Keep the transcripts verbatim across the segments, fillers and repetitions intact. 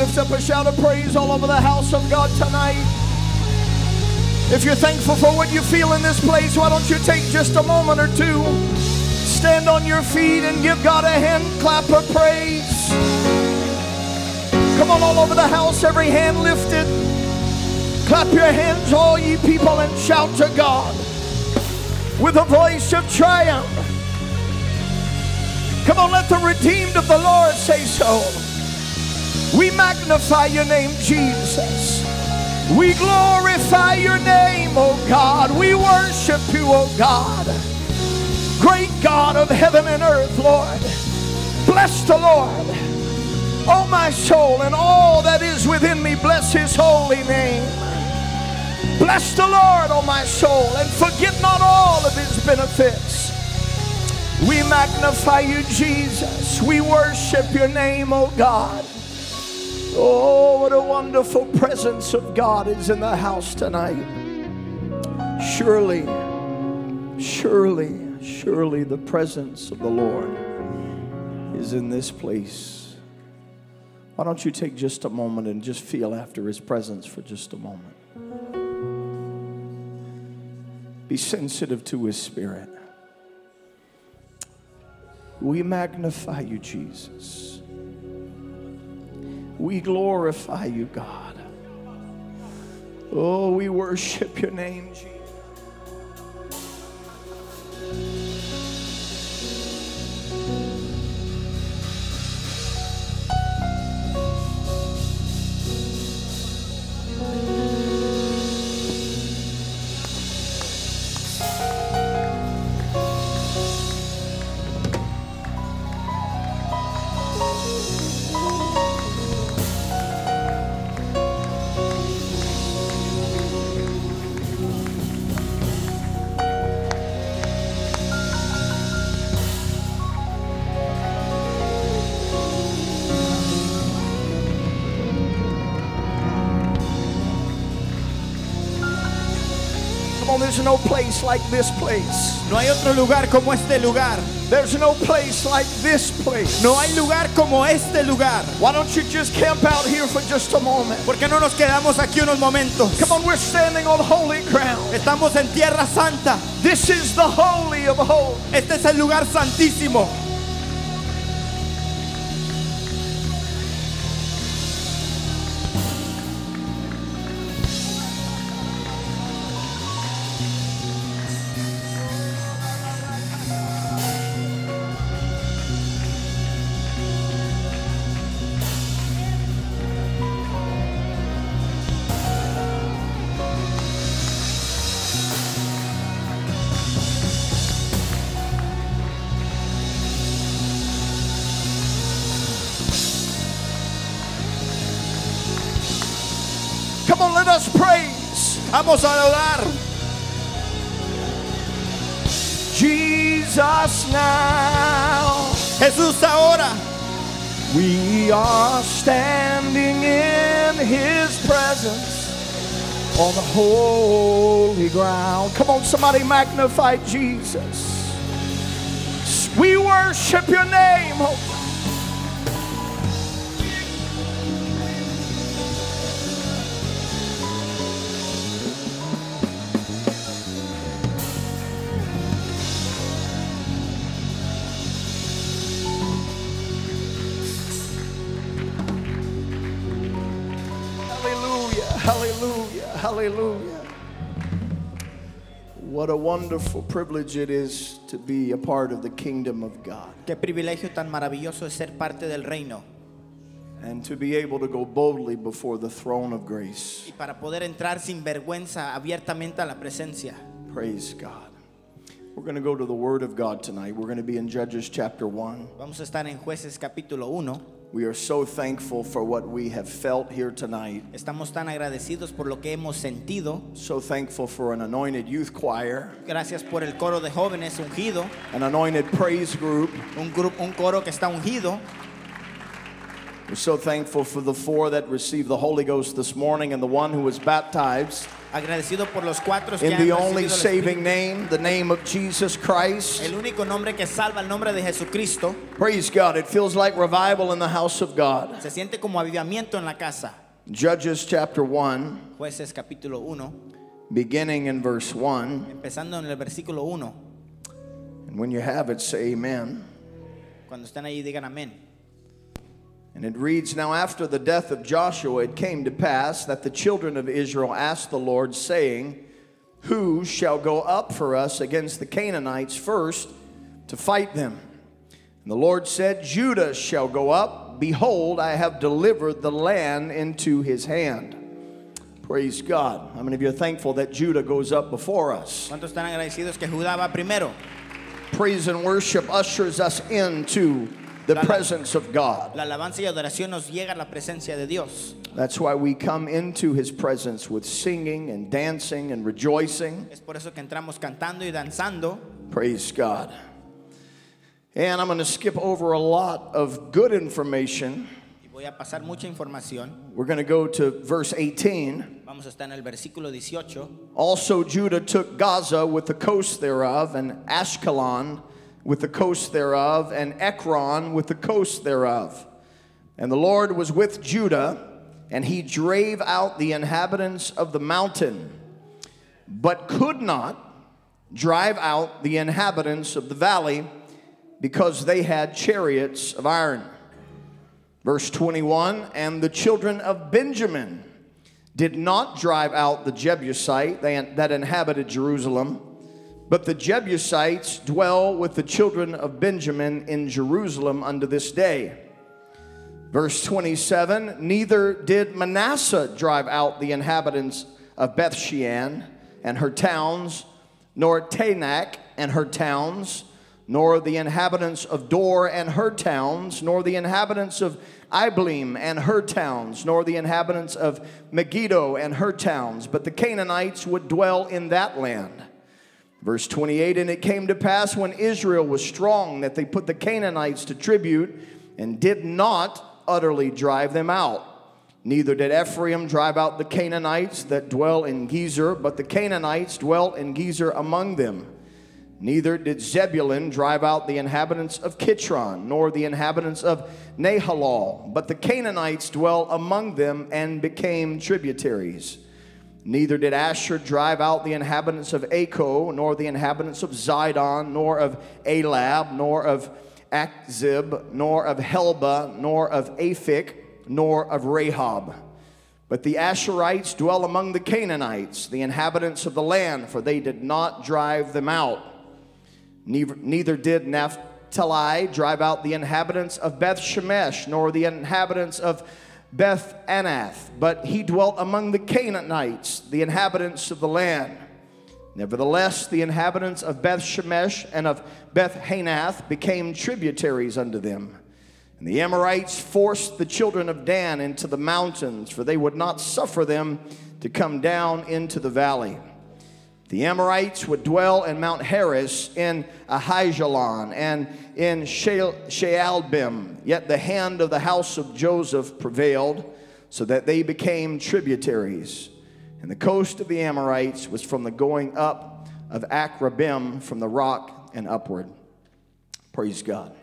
lift up a shout of praise all over the house of God tonight. If you're thankful for what you feel in this place, why don't you take just a moment or two, stand on your feet and give God a hand clap of praise. Come on, all over the house, every hand lifted. Clap your hands, all ye people, and shout to God with a voice of triumph. Come on, let the redeemed of the Lord say so. We magnify your name, Jesus. We glorify your name, oh God. We worship you, oh God. Great God of heaven and earth, Lord. Bless the Lord, oh my soul, and all that is within me. Bless his holy name. Bless the Lord, oh my soul, and forget not all of his benefits. We magnify you, Jesus. We worship your name, oh God. Oh, what a wonderful presence of God is in the house tonight. Surely, surely, surely the presence of the Lord is in this place. Why don't you take just a moment and just feel after his presence for just a moment. Be sensitive to his spirit. We magnify you, Jesus. We glorify you, God. Oh, we worship your name, Jesus. There's no place like this place. No hay otro lugar como este lugar. There's no place like this place. No hay lugar como este lugar. Why don't you just camp out here for just a moment? ¿Por qué no nos quedamos aquí unos momentos? Come on, we're standing on holy ground. Estamos en tierra santa. This is the holy of holies. Este es el lugar santísimo. Come on, let us praise. Vamos a adorar. Jesus now. Jesús ahora. We are standing in his presence on the holy ground. Come on, somebody magnify Jesus. We worship your name, oh God. Hallelujah, hallelujah. What a wonderful privilege it is to be a part of the kingdom of God. Qué privilegio tan maravilloso es ser parte del reino. And to be able to go boldly before the throne of grace. Y para poder entrar sin vergüenza abiertamente a la presencia. Praise God. We're going to go to the Word of God tonight. We're going to be in Judges chapter one. Vamos a estar en Jueces capítulo uno. We are so thankful for what we have felt here tonight. Estamos tan agradecidos por lo que hemos sentido. So thankful for an anointed youth choir. Gracias por el coro de jóvenes ungido. An anointed praise group. Un grupo, un coro que está ungido. We're so thankful for the four that received the Holy Ghost this morning and the one who was baptized. Agradecido por los cuatro que in han the only recibido el saving Espíritu. name, the name of Jesus Christ. El único nombre que salva, el nombre de Jesucristo. Praise God. It feels like revival in the house of God. Se siente como avivamiento en la casa. Judges chapter one, Jueces capítulo uno, beginning in verse one. empezando en el versículo uno. And when you have it, say amen. Cuando están ahí digan amén. And it reads, Now after the death of Joshua, it came to pass that the children of Israel asked the Lord, saying, Who shall go up for us against the Canaanites first to fight them? And the Lord said, Judah shall go up. Behold, I have delivered the land into his hand. Praise God. How many of you are thankful that Judah goes up before us? ¿Cuántos están agradecidos que Judá va primero? Praise and worship ushers us into the La- presence of God. La alabanza y adoración nos llega a la presencia de Dios. That's why we come into his presence with singing and dancing and rejoicing. Es por eso que entramos cantando y danzando. Praise God. And I'm going to skip over a lot of good information. Y voy a pasar mucha información. We're going to go to verse eighteen. Vamos a estar en el versículo dieciocho. Also Judah took Gaza with the coast thereof, and Ashkelon with the coast thereof, and Ekron with the coast thereof. And the Lord was with Judah, and he drave out the inhabitants of the mountain, but could not drive out the inhabitants of the valley, because they had chariots of iron. Verse twenty-one, And the children of Benjamin did not drive out the Jebusite that inhabited Jerusalem, but the Jebusites dwell with the children of Benjamin in Jerusalem unto this day. Verse twenty-seven, Neither did Manasseh drive out the inhabitants of Bethshean and her towns, nor Tanakh and her towns, nor the inhabitants of Dor and her towns, nor the inhabitants of Ibleam and her towns, nor the inhabitants of Megiddo and her towns, but the Canaanites would dwell in that land. Verse twenty-eight, And it came to pass when Israel was strong that they put the Canaanites to tribute and did not utterly drive them out. Neither did Ephraim drive out the Canaanites that dwell in Gezer, but the Canaanites dwelt in Gezer among them. Neither did Zebulun drive out the inhabitants of Kitron, nor the inhabitants of Nahalal, but the Canaanites dwell among them and became tributaries. Neither did Asher drive out the inhabitants of Acco, nor the inhabitants of Zidon, nor of Elab, nor of Achzib, nor of Helba, nor of Aphik, nor of Rahab. But the Asherites dwell among the Canaanites, the inhabitants of the land, for they did not drive them out. Neither, neither did Naphtali drive out the inhabitants of Beth Shemesh, nor the inhabitants of Beth Anath, but he dwelt among the Canaanites, the inhabitants of the land. Nevertheless, the inhabitants of Beth Shemesh and of Beth Hanath became tributaries unto them. And the Amorites forced the children of Dan into the mountains, for they would not suffer them to come down into the valley. The Amorites would dwell in Mount Heres, in Ahijalon, and in Shaalbim. Yet the hand of the house of Joseph prevailed, so that they became tributaries. And the coast of the Amorites was from the going up of Akrabim, from the rock and upward. Praise God.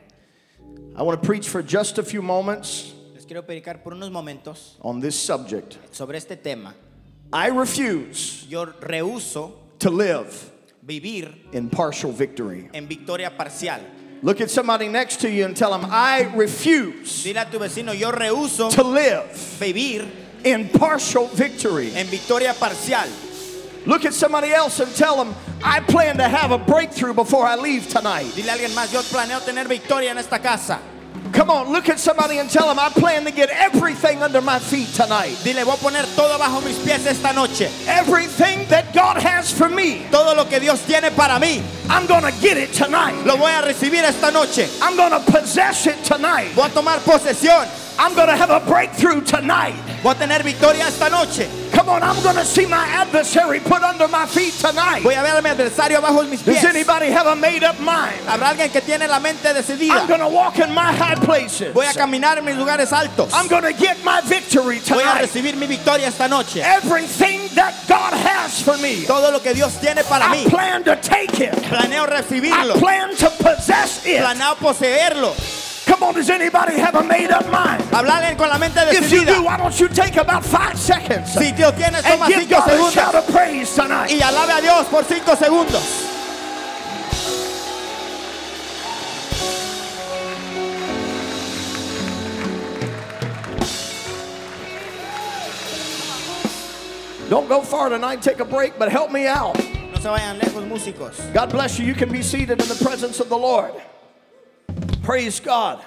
I want to preach for just a few moments Les quiero predicar por unos momentos on this subject. sobre este tema. I refuse Yo rehúso to live vivir in partial victory. en victoria parcial. Look at somebody next to you and tell them, I refuse Dile a tu vecino, yo rehúso to live vivir in partial victory. en victoria parcial. Look at somebody else and tell them, I plan to have a breakthrough before I leave tonight. Dile a alguien más, yo planeo tener victoria en esta casa. Come on, look at somebody and tell them, I plan to get everything under my feet tonight. Dile, voy a poner todo bajo mis pies esta noche. Everything that God has for me, Todo lo que Dios tiene para mí, I'm going to get it tonight. lo voy a recibir esta noche. I'm going to possess it tonight. Voy a tomar posesión. I'm going to have a breakthrough tonight. Voy a tener victoria esta noche. Come on, I'm going to see my adversary put under my feet tonight. Voy a ver a mi adversario bajo mis Does pies. anybody have a made up mind? Habrá alguien que tiene la mente decidida. I'm going to walk in my high places. Voy a caminar en mis lugares altos. I'm going to get my victory Voy a tonight. recibir mi victoria esta noche. Everything that God has for me, Todo lo que Dios tiene para I mí, plan to take it. planeo I recibirlo. plan to possess it. Planeo poseerlo. Come on, does anybody have a made up mind? Hablar alguien con la mente If you do, decidida. why don't you take about five seconds Si Dios tiene, and toma give cinco God a shout segundos of praise tonight? y alabe a Dios por cinco segundos. Don't go far tonight, take a break, but help me out. No se vayan lejos, músicos. God bless you. You can be seated in the presence of the Lord. Praise God.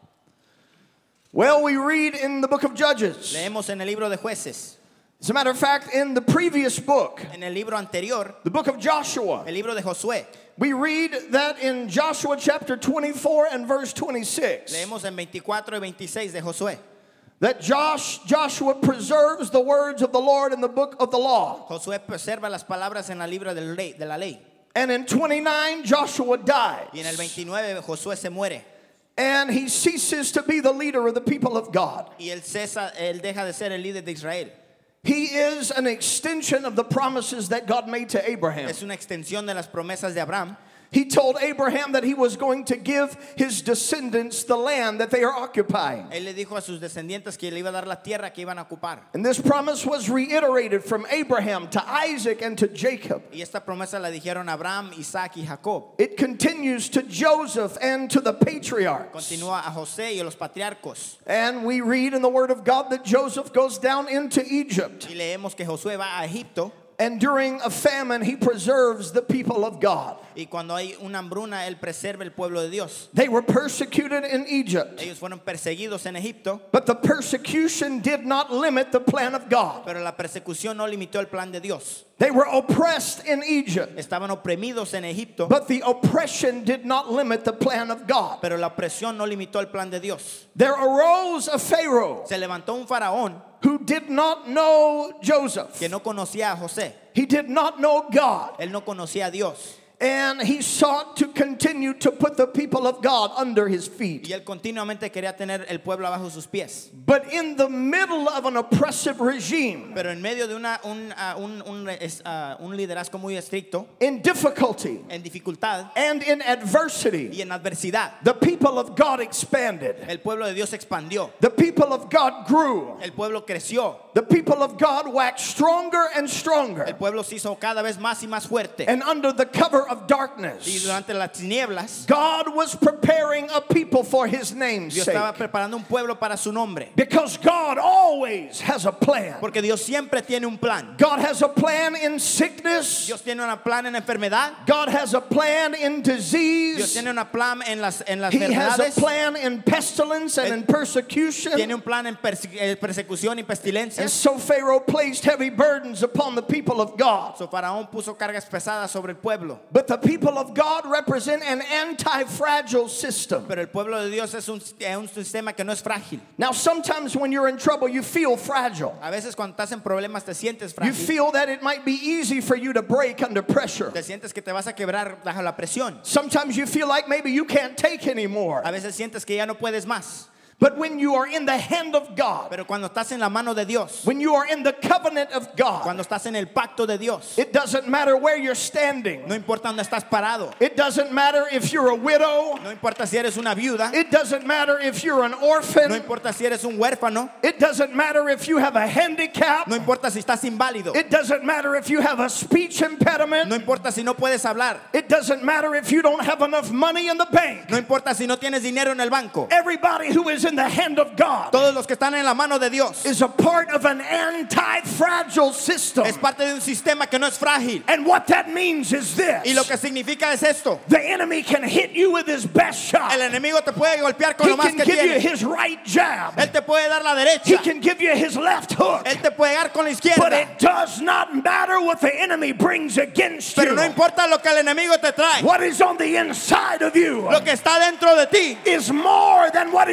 Well, we read in the book of Judges. Leemos en el libro de Jueces. As a matter of fact, in the previous book, En el libro anterior, the book of Joshua, el libro de Josué, we read that in Joshua chapter twenty-four and verse twenty-six, leemos en veinticuatro y veintiséis de Josué. that Josh, Joshua preserves the words of the Lord in the book of the law. Josué preserva las palabras en el libro de la ley. De la ley. And in twenty-nine, Joshua dies. Y en el veintinueve Josué se muere. And he ceases to be the leader of the people of God. Y él, cesa, él deja de ser el líder de Israel. He is an extension of the promises that God made to Abraham. Es una extensión de las promesas de Abraham. He told Abraham that he was going to give his descendants the land that they are occupying. Él le dijo a sus descendientes que le iba a dar la tierra que iban a ocupar. And this promise was reiterated from Abraham to Isaac and to Jacob. Y esta promesa la dijeron Abraham, Isaac y Jacob. It continues to Joseph and to the patriarchs. Continúa a José y a los patriarcos. And we read in the Word of God that Joseph goes down into Egypt. Y leemos que Josué va a Egipto. And during a famine, he preserves the people of God. Y cuando hay una hambruna, él preserva el pueblo de Dios. They were persecuted in Egypt. Ellos fueron perseguidos en Egipto, But the persecution did not limit the plan of God. pero la persecución no limitó el plan de Dios. They were oppressed in Egypt. Estaban oprimidos en Egipto, But the oppression did not limit the plan of God. pero la opresión no limitó el plan de Dios. There arose a Pharaoh Se levantó un faraón who did not know Joseph. que no conocía a José. He did not know God. Él no conocía a Dios. And he sought to continue to put the people of God under his feet. Y él continuamente quería tener el pueblo abajo sus pies. But in the middle of an oppressive regime, Pero en medio de una, un, uh, un, un, es, uh, un liderazgo muy estricto, in difficulty, en dificultad and in adversity, y en adversidad, the people of God expanded. el pueblo de Dios expandió. The people of God grew. El pueblo creció. The people of God waxed stronger and El stronger. pueblo se hizo cada vez más y más fuerte. And under the cover of Y darkness, durante las tinieblas, God was preparing a people for his name's Dios sake. estaba preparando un pueblo para su nombre. Because God always has a plan. Porque Dios siempre tiene un plan. God has a plan in sickness. Dios tiene un plan en enfermedad. God has a plan in Dios disease. tiene un plan en las, en las He has a enfermedades. plan in pestilence and in Tiene persecution. un plan en perse- eh, persecución y pestilencia. And so Pharaoh placed heavy burdens upon the people of God. So Faraón puso cargas pesadas sobre el pueblo. But the people of God represent an anti-fragile system. Pero el pueblo de Dios es un, es un sistema que no es frágil. Now sometimes when you're in trouble, you feel fragile. A veces cuando estás en problemas te sientes You frágil. feel that it might be easy for you to break under pressure. Te sientes que te vas a quebrar bajo la presión. Sometimes you feel like maybe you can't take anymore. A veces sientes que ya no puedes más. But when you are in the hand of God, Pero cuando estás en la mano de Dios, when you are in the covenant of God, cuando estás en el pacto de Dios, it doesn't matter where you're standing. no importa dónde estás parado. It doesn't matter if you're a widow. No importa si eres una viuda. It doesn't matter if you're an No orphan. importa si eres un huérfano. It doesn't matter if you have a handicap. No importa si estás inválido. It doesn't matter if you have a speech impediment. No importa si no puedes hablar. It doesn't matter if you don't have enough money in the bank. No importa si no tienes dinero en el banco. Everybody who is in the hand of God Todos los que están en la mano de Dios is a part of an anti-fragile system. es parte de un sistema que no es frágil. And what that means is Y lo this. que significa es esto. The enemy can hit you with his best shot. El enemigo te puede golpear con He lo más can que give you tiene. his right jab. Él te puede dar la He derecha. can give you his left hook. Él te puede dar con la But izquierda. it does not matter what the enemy brings against Pero you. no importa lo que el enemigo te trae. What is on the inside of you Lo que está dentro de ti is more than what is against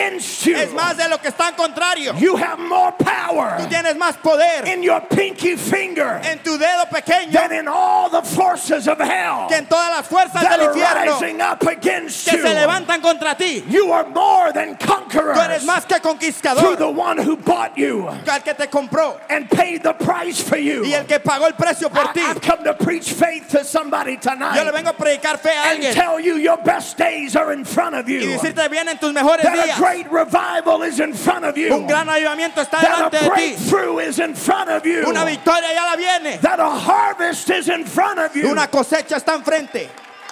against you. es más de lo que están contrario. You have more power Tú tienes más poder in your pinky finger en tu dedo pequeño than in all the forces of hell que en todas las fuerzas that del are infierno rising up against que you. se levantan contra ti. You are more than Tú conquerors eres más que through conquistador, the one who bought you al que te compró and paid the price for you. y el que pagó el precio por ti. I, I've come to preach faith to somebody Yo le tonight vengo a predicar fe a and alguien tell you your best days are in front of y you. decirte vienen tus mejores That a días. great revival is in front of you. Un gran avivamiento está That delante a de ti. breakthrough is in front of you. Una victoria ya la viene. That a harvest is in front of you. Una cosecha está enfrente.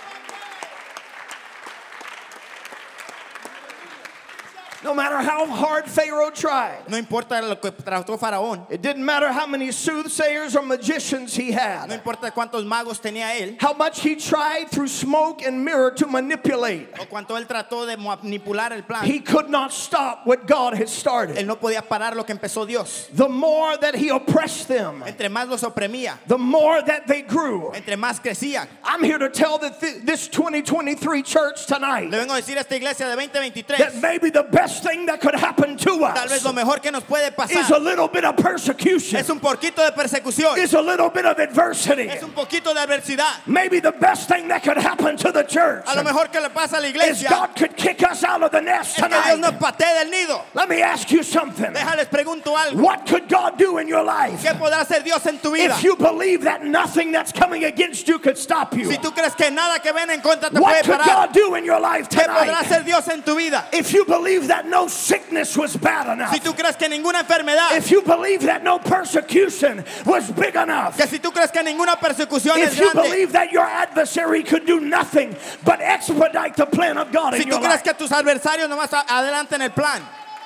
No matter how hard Pharaoh tried. No importa lo que trató Faraón. It didn't matter how many soothsayers or magicians he No had. importa cuántos magos tenía él. How much he tried through smoke and mirror to manipulate. O cuánto él trató de manipular el plan. He could not stop what God had started. Él no podía parar lo que empezó Dios. The more that he oppressed them, Entre más los oprimía, the more that they grew. entre más crecían. I'm here to tell that th- this twenty twenty-three church tonight Le vengo a decir a esta iglesia de veinte that veintitrés, maybe the best thing that could happen to tal vez us lo mejor que nos puede is a pasar little bit of persecution, es un poquito de persecución, is a little bit of adversity. es un poquito de adversidad. Maybe the best thing that could happen to the church A lo mejor que le pasa a la is iglesia God could kick us out of the nest es que Dios nos tonight. patee del nido. Let me ask you something. Déjales pregunto algo. What could God do in your life ¿Qué podrá hacer Dios en tu vida? if you believe that nothing that's coming against you could stop you? Si tú crees que nada que ven en contra te What puede could parar, God do in your life ¿qué podrá tonight hacer Dios en tu vida? if you believe that no sickness was bad enough? Si tú crees que ninguna enfermedad, If you believe that no persecution was big enough? que si tú crees que ninguna persecución es If you grande, believe that your adversary could do nothing but expedite the plan of God si in tú your crees life? que tus adversarios nomás a- adelanten el plan,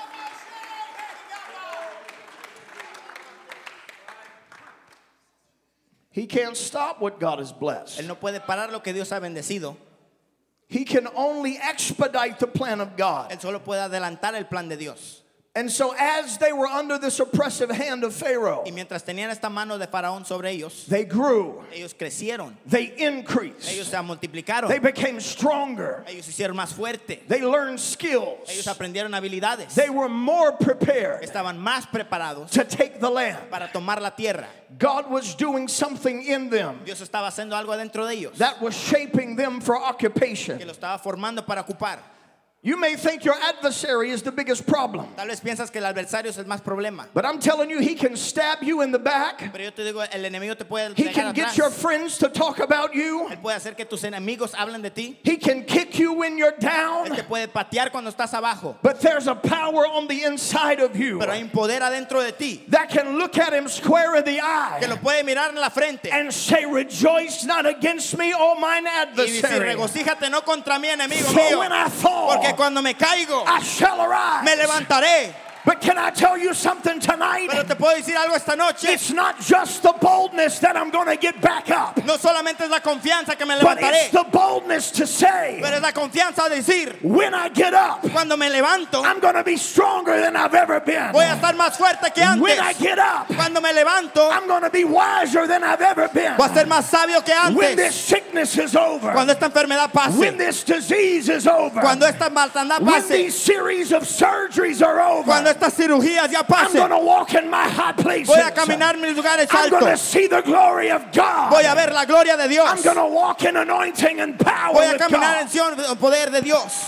He can't stop what God has blessed. Él no puede parar lo que Dios ha bendecido. He can only expedite the plan of God. Él solo puede adelantar el plan de Dios. And so as they were under this oppressive hand of Pharaoh, Y mientras tenían esta mano de Faraón sobre ellos, they grew, ellos crecieron, they ellos increased, se multiplicaron, they became stronger, ellos se hicieron más fuertes, they learned ellos skills, aprendieron habilidades, they were more prepared estaban más preparados to take the land. para tomar la tierra. God was doing something in them Dios estaba haciendo algo adentro de ellos that was shaping them for que occupation. lo estaba formando para ocupar. You may think your adversary is the biggest problem, Tal vez piensas que el adversario es el más problema, but I'm telling you, he can stab you in the back. pero yo te digo, el enemigo te puede He pegar can get atrás. your friends to talk about you. Él puede hacer que tus enemigos hablen de ti. He can kick you when you're Él down. te puede patear cuando estás abajo, But there's a power on the inside of you pero hay un poder adentro de ti that can look at him square in the que lo eye puede mirar en la frente and say, rejoice not against me, O mine y decir, adversary. regocíjate no contra mí, enemigo For mío, when I fall, porque cuando me caigo, I shall arise. me levantaré. But can I tell you something tonight? Pero te puedo decir algo esta noche, It's not just the boldness that I'm going to get back up, no solamente es la confianza que me but levantaré, it's the boldness to say, pero es la confianza de decir, when I get up, cuando me levanto, I'm going to be stronger than I've ever been. voy a estar más fuerte que When I antes. get up, Cuando me levanto, I'm going to be wiser than I've ever been. voy a ser más sabio que When this antes. sickness is over, Cuando esta enfermedad when pase, this disease is over, cuando esta mortandad when pase, these series of surgeries are over, cuando estas cirugías ya I'm pasen, going to walk in my high places. voy a caminar en mis lugares I'm going to altos. see the glory of God. Voy a ver la gloria de Dios. I'm going to walk in anointing and power Voy a with caminar God. en Sion, el poder de Dios.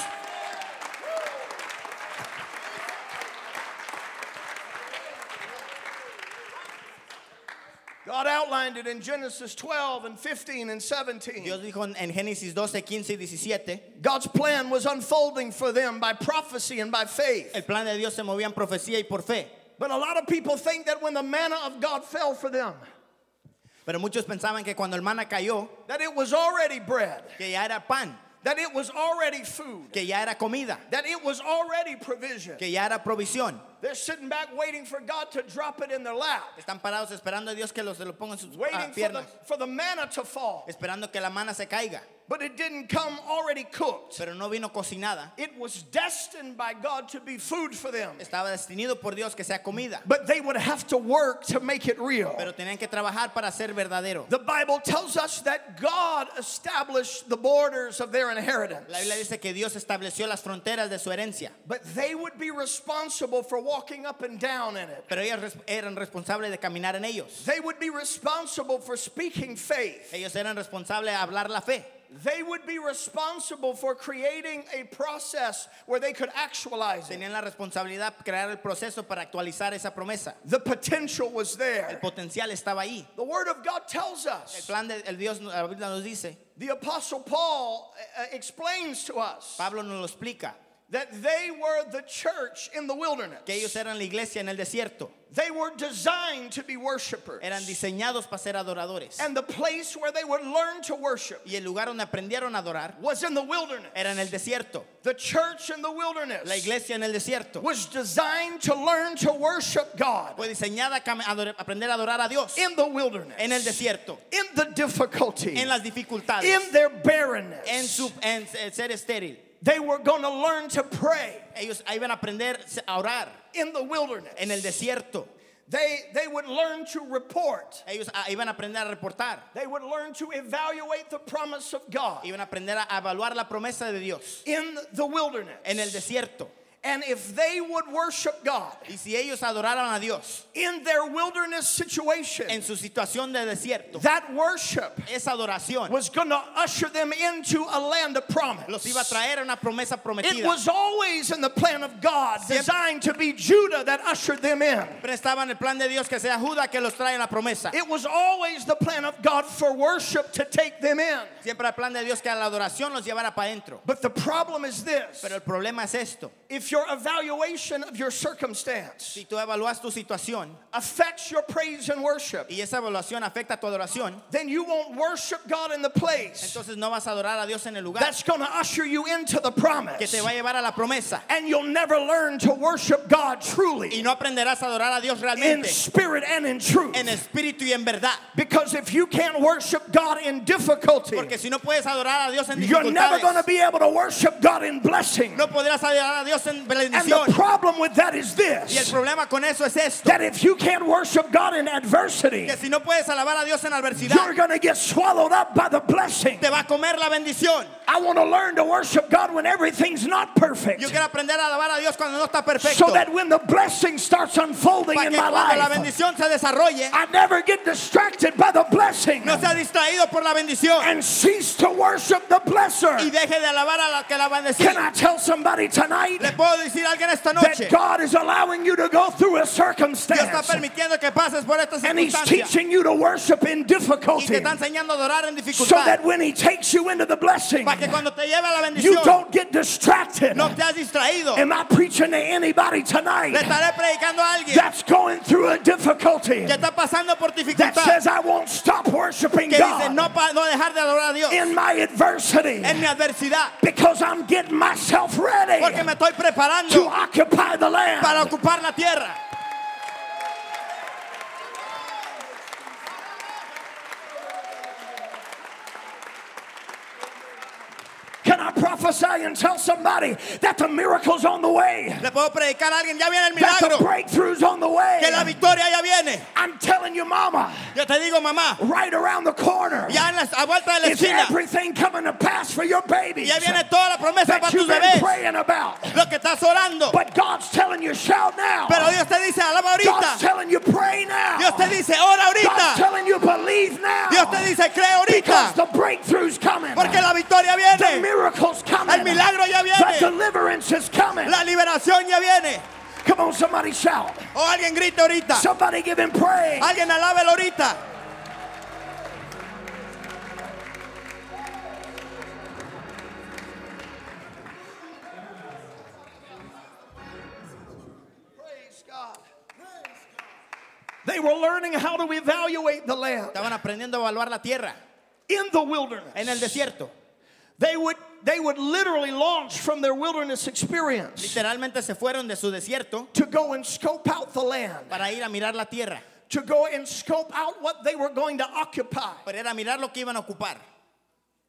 God outlined it in Genesis twelve and fifteen and seventeen. Dios dijo en en Génesis doce, quince y diecisiete, God's plan was unfolding for them by prophecy and by faith. el plan de Dios se movía en profecía y por fe. But a lot of people think that when the manna of God fell for them, Pero muchos pensaban que cuando el maná cayó, that it was already bread, que ya era pan, that it was already food, que ya era comida, that it was already provision. que ya era provisión. They're sitting back waiting for God to drop it in their lap, Están parados esperando a Dios que los se lo ponga en sus ah, waiting for the, piernas, for the manna to fall. esperando que la mana se caiga. But it didn't come already cooked. pero no vino cocinada. It was destined by God to be food for them. Estaba destinado por Dios que sea comida, But they would have to work to make it real. pero tenían que trabajar para ser verdadero. The Bible tells us that God established the borders of their inheritance. La Biblia dice que Dios estableció las fronteras de su herencia, But they would be responsible for walking up and down in it. pero ellos res- eran responsables de caminar en ellos. They would be responsible for speaking faith. Ellos eran responsables de hablar la fe. They would be responsible for creating a process where they could actualize it. Tenían la responsabilidad de crear el proceso para actualizar esa promesa. The potential was El there. potencial estaba ahí. The Word of God tells El us. plan de el Dios, la Biblia nos dice, The Apostle Paul uh, explains to us Pablo nos lo explica, that they were the church in the wilderness. que ellos eran la iglesia en el desierto. They were designed to be worshipers. Eran diseñados para ser adoradores. And the place where they would learn to worship Y el lugar donde aprendieron a adorar was in the wilderness. era en el desierto. The church in the wilderness La iglesia en el desierto was designed to learn to worship God fue diseñada a cam- ador- aprender a adorar a Dios in the wilderness, en el desierto, in the difficulty, en las dificultades, in their barrenness. en su en ser estéril. They were going to learn to pray Ellos iban a aprender a orar in the wilderness. en el desierto. They, they would learn to report. Ellos ah, iban a aprender a reportar. They would learn to evaluate the promise of God Iban a aprender a evaluar la promesa de Dios in the wilderness. en el desierto. And if they would worship God Y si ellos adoraran a Dios in their wilderness situation, en su situación de desierto, that worship esa adoración was going to usher them into a land of promise. los iba a traer a una promesa It prometida. was always in the plan of God, Siempre- designed to be Judah that ushered them in. Siempre estaba en el plan de Dios que sea Judá que los trae en la promesa. It was always the plan of God for worship to take them in. Siempre el plan de Dios que a la adoración los llevara para adentro. But the problem is this. Pero el problema es esto. If your evaluation of your circumstance Si tú evalúas tu situación affects your praise and worship, y esa evaluación afecta tu adoración, then you won't worship God in the place entonces no vas a adorar a Dios en el lugar that's going to usher you into the que promise. te va a llevar a la promesa. And you'll never learn to worship God Y truly no aprenderás a adorar a Dios in realmente spirit and in truth. en espíritu y en verdad. Because if you can't worship God in difficulty, Porque si no puedes adorar a Dios en you're never going to dificultades, be able to worship God in blessing. no podrás adorar a Dios en And the bendición. problem with that is Y el this, problema con eso es esto, that if you can't worship God in adversity, que si no puedes alabar a Dios en you're adversidad, going to get swallowed up by the blessing. te va a comer la bendición. I want to learn to worship God when everything's not perfect, Yo quiero aprender a alabar a Dios cuando no está perfecto, so that when the blessing starts unfolding para in que my cuando la life, bendición se desarrolle, I never get distracted by the blessing no sea distraído por la bendición and cease to worship the blesser. y deje de alabar a la que la Can bendición. I tell somebody tonight Le puedo decir a alguien esta that noche, God is allowing you to go through a Dios está circumstance permitiendo que pases por esta and He's circunstancia teaching you to worship in y te difficulty, está enseñando a adorar en so dificultad, that when He takes you into the blessing, para que cuando te lleve a la you bendición don't get distracted. no te has distraído. Am I preaching to anybody Le tonight estaré predicando a alguien that's going through a difficulty, que está pasando por that dificultad, says, I won't stop worshiping que dice God no, pa- no dejar de adorar a Dios in my adversity en mi adversidad, because I'm getting myself ready porque me estoy to preparando occupy the land? para ocupar la tierra. Can I prophesy and tell somebody that the miracle's on the way, Le puedo predicar a alguien, ya viene el that the milagro, breakthrough's on the way? que la victoria ya viene. I'm telling you, mama, Yo te digo, mamá, right around the corner ya en la, a vuelta de la is esquina, everything coming to pass for your babies ya viene toda la promesa that para you've tus been bebés, praying about. lo que estás orando. But God's telling you, shout now. Pero Dios te dice, alaba God's ahorita. telling you, pray now. Dios te dice, ora God's ahorita. telling you, believe now. Dios te dice, cree Because ahorita. the breakthrough's coming. Porque la victoria The viene. miracle's coming. El milagro ya The viene. deliverance is coming. La liberación ya viene. Come on, somebody shout. O alguien grite ahorita. Somebody give him praise. Alguien alábelo ahorita. Praise God. They were learning how to evaluate the land Estaban aprendiendo a evaluar la tierra in the wilderness. en el desierto. They would they would literally launch from their wilderness experience Literalmente se fueron de su desierto to go and scope out the land, para ir a mirar la tierra. to go and scope out what they were going to occupy. Para ir a mirar lo que iban a ocupar.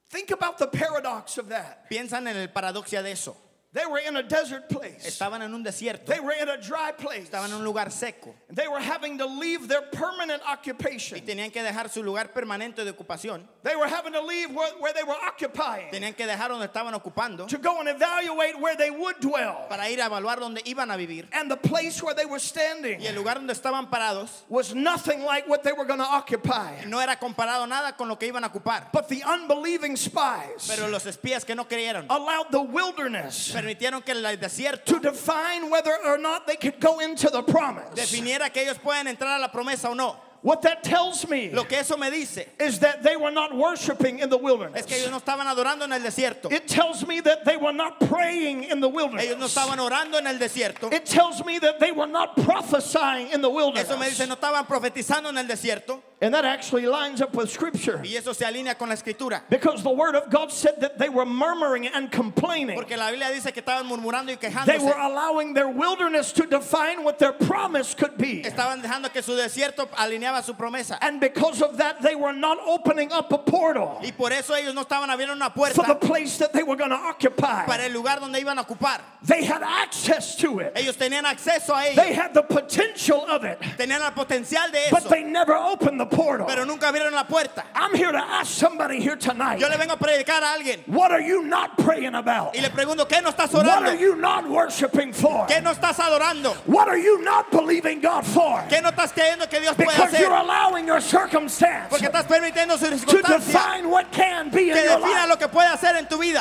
Think about the paradox of that. Piensan en el paradoxia de eso. They were in a desert place. Estaban en un desierto. They were in a dry place. Estaban en un lugar seco. They were having to leave their permanent occupation. Y tenían que dejar su lugar permanente de ocupación. They were having to leave where, where they were occupying. Tenían que dejar donde estaban ocupando. To go and evaluate where they would dwell. Para ir a evaluar donde iban a vivir. And the place where they were standing. Y el lugar donde estaban parados. Was nothing like what they were going to occupy. No era comparado nada con lo que iban a ocupar. But the unbelieving spies. Pero los espías que no creyeron. Allowed the wilderness. Permitieron que el desierto to define whether or not they could go into the promise. Definiera que ellos pueden entrar a la promesa o no. What that tells me Lo que eso me dice is that they were not worshiping in the wilderness. Es que ellos no estaban adorando en el desierto. It tells me that they were not praying in the wilderness. Ellos no estaban orando en el desierto. It tells me that they were not prophesying in the wilderness. Eso me dice no estaban profetizando en el desierto. And that actually lines up with Scripture. Y eso se alinea con la escritura. Because the Word of God said that they were murmuring and complaining. Porque la Biblia dice que estaban murmurando y quejándose. They were allowing their wilderness to define what their promise could be. Estaban dejando que su desierto alineaba su promesa. And because of that, they were not opening up a portal. Y por eso ellos no estaban abriendo una For puerta the place that they were going to occupy. para el lugar donde iban a ocupar. They had access to it. Ellos tenían acceso a ello. They had the potential of it. Tenían el potencial de But eso. they never opened the portal. Pero nunca abrieron la puerta. I'm here to ask somebody here tonight. Yo le vengo a predicar a alguien. What are you not praying about? Y le pregunto, ¿qué no estás What orando? are you not worshiping for? ¿Qué no estás adorando? What are you not believing God for? ¿Qué no estás creyendo que Dios puede Because you're hacer? allowing your circumstance Porque estás permitiendo su to circunstancia define what can be in que your defina life. lo que puede hacer en tu vida.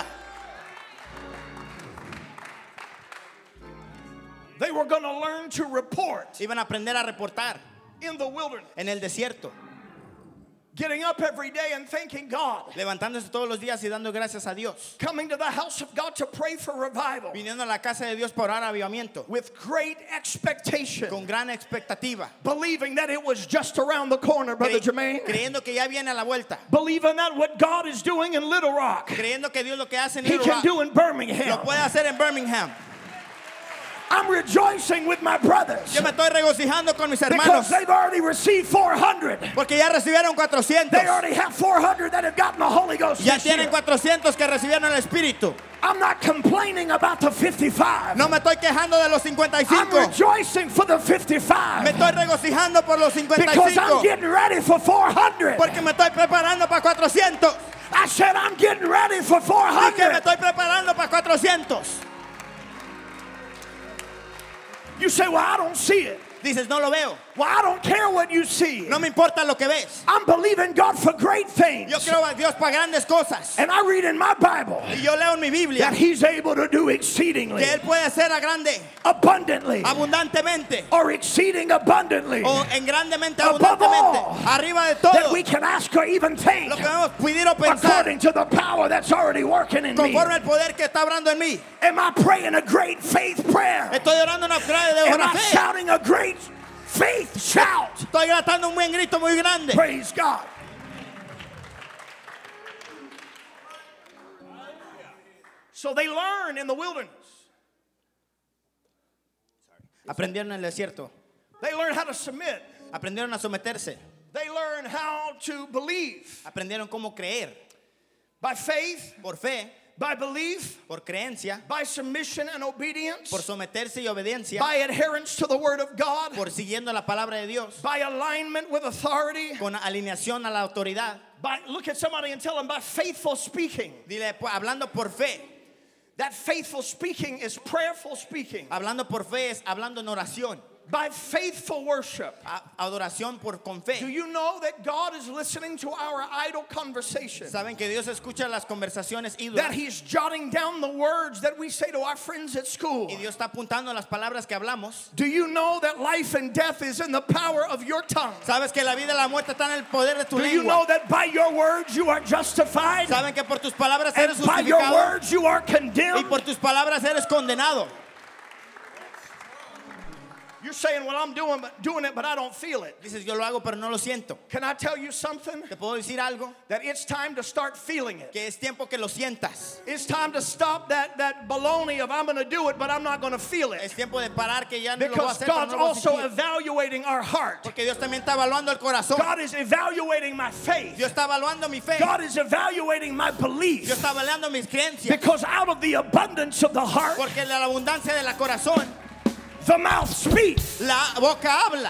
They were going to learn to report Iban a aprender a reportar in the wilderness. en el desierto, Getting up every day and thanking God. levantándose todos los días y dando gracias a Dios, Coming to the house of God to pray for revival. viniendo a la casa de Dios para orar avivamiento, With great expectation. con gran expectativa, Believing that it was just around the corner, Brother cre- Jermaine. creyendo que ya viene a la vuelta, Believing that what God is doing in Little Rock, creyendo que Dios lo que hace en He Little can Rock, do in lo Birmingham. puede hacer en Birmingham. I'm rejoicing with my brothers Yo me estoy regocijando con mis because hermanos they've already received four hundred. porque ya recibieron cuatrocientos. They already have four hundred that have gotten the Holy Ghost Ya this year. tienen cuatrocientos que recibieron el Espíritu. I'm not complaining about the fifty-five. No me estoy quejando de los cincuenta y I'm cinco. rejoicing for the Me fifty-five estoy regocijando por los cincuenta y because I'm cinco. getting ready for four hundred. Porque me estoy preparando para cuatrocientos. I said I'm getting ready for four Y que me hundred. estoy preparando para cuatrocientos. You say, well, I don't see it. Dices, no lo veo. Well, I don't care what you see. No me importa lo que ves. I'm believing God for great things. Yo creo a Dios para grandes cosas. And I read in my Bible Y yo leo en mi Biblia that He's able to do exceedingly, que Él puede hacer a grande, abundantly, abundantemente, or exceeding abundantly, o en grandemente, Above abundantemente, all, arriba de that todo we can ask or even think, lo que hemos podido pensar, according to the power that's already working in me. conforme al poder que está obrando en mí. Am I praying a great faith prayer? Estoy orando una oración de Am buena I fe. shouting a great faith shout? Estoy gritando un buen grito muy grande. Praise God. So they learn in the wilderness. Aprendieron en el desierto. They learn how to submit. Aprendieron a someterse. They learn how to believe. Aprendieron cómo creer. By faith, Por fe, by belief, por creencia, by submission and obedience, por someterse y obediencia, by adherence to the Word of God, por siguiendo la palabra de Dios, by alignment with authority, con alineación a la autoridad. by, look at somebody and tell them, by faithful speaking. Dile, pues, hablando por fe. That faithful speaking is prayerful speaking. Hablando por fe es hablando en oración. By faithful worship. A- adoración por con Do fe. you know that God is listening to our idle conversation? Saben que Dios escucha las conversaciones That ídolas He's jotting down the words that we say to our friends at school. y Dios está apuntando las palabras que hablamos. Do you know that life and death is in the power of your tongue? Sabes que la vida y la muerte están en el poder de tu Do you know lengua. that by your words you are justified? Saben que por tus palabras eres And by your justificado words you are y condemned? por tus palabras eres condenado. You're saying, well, I'm doing, doing it, but I don't feel it. Dices, yo lo hago, pero no lo siento. Can I tell you something? ¿Te puedo decir algo? That it's time to start feeling it. Que es tiempo que lo sientas. It's time to stop that, that baloney of I'm going to do it, but I'm not going to feel it. Es tiempo de parar que ya no lo voy a Because hacer, pero God's no lo voy a also sentir. evaluating our heart. Porque Dios también está evaluando el corazón. God is evaluating my faith. Dios está evaluando mi fe. God is evaluating my belief. Dios está evaluando mis creencias. Because out of the abundance of the heart, Porque de la abundancia del corazón, the mouth speaks. la boca habla.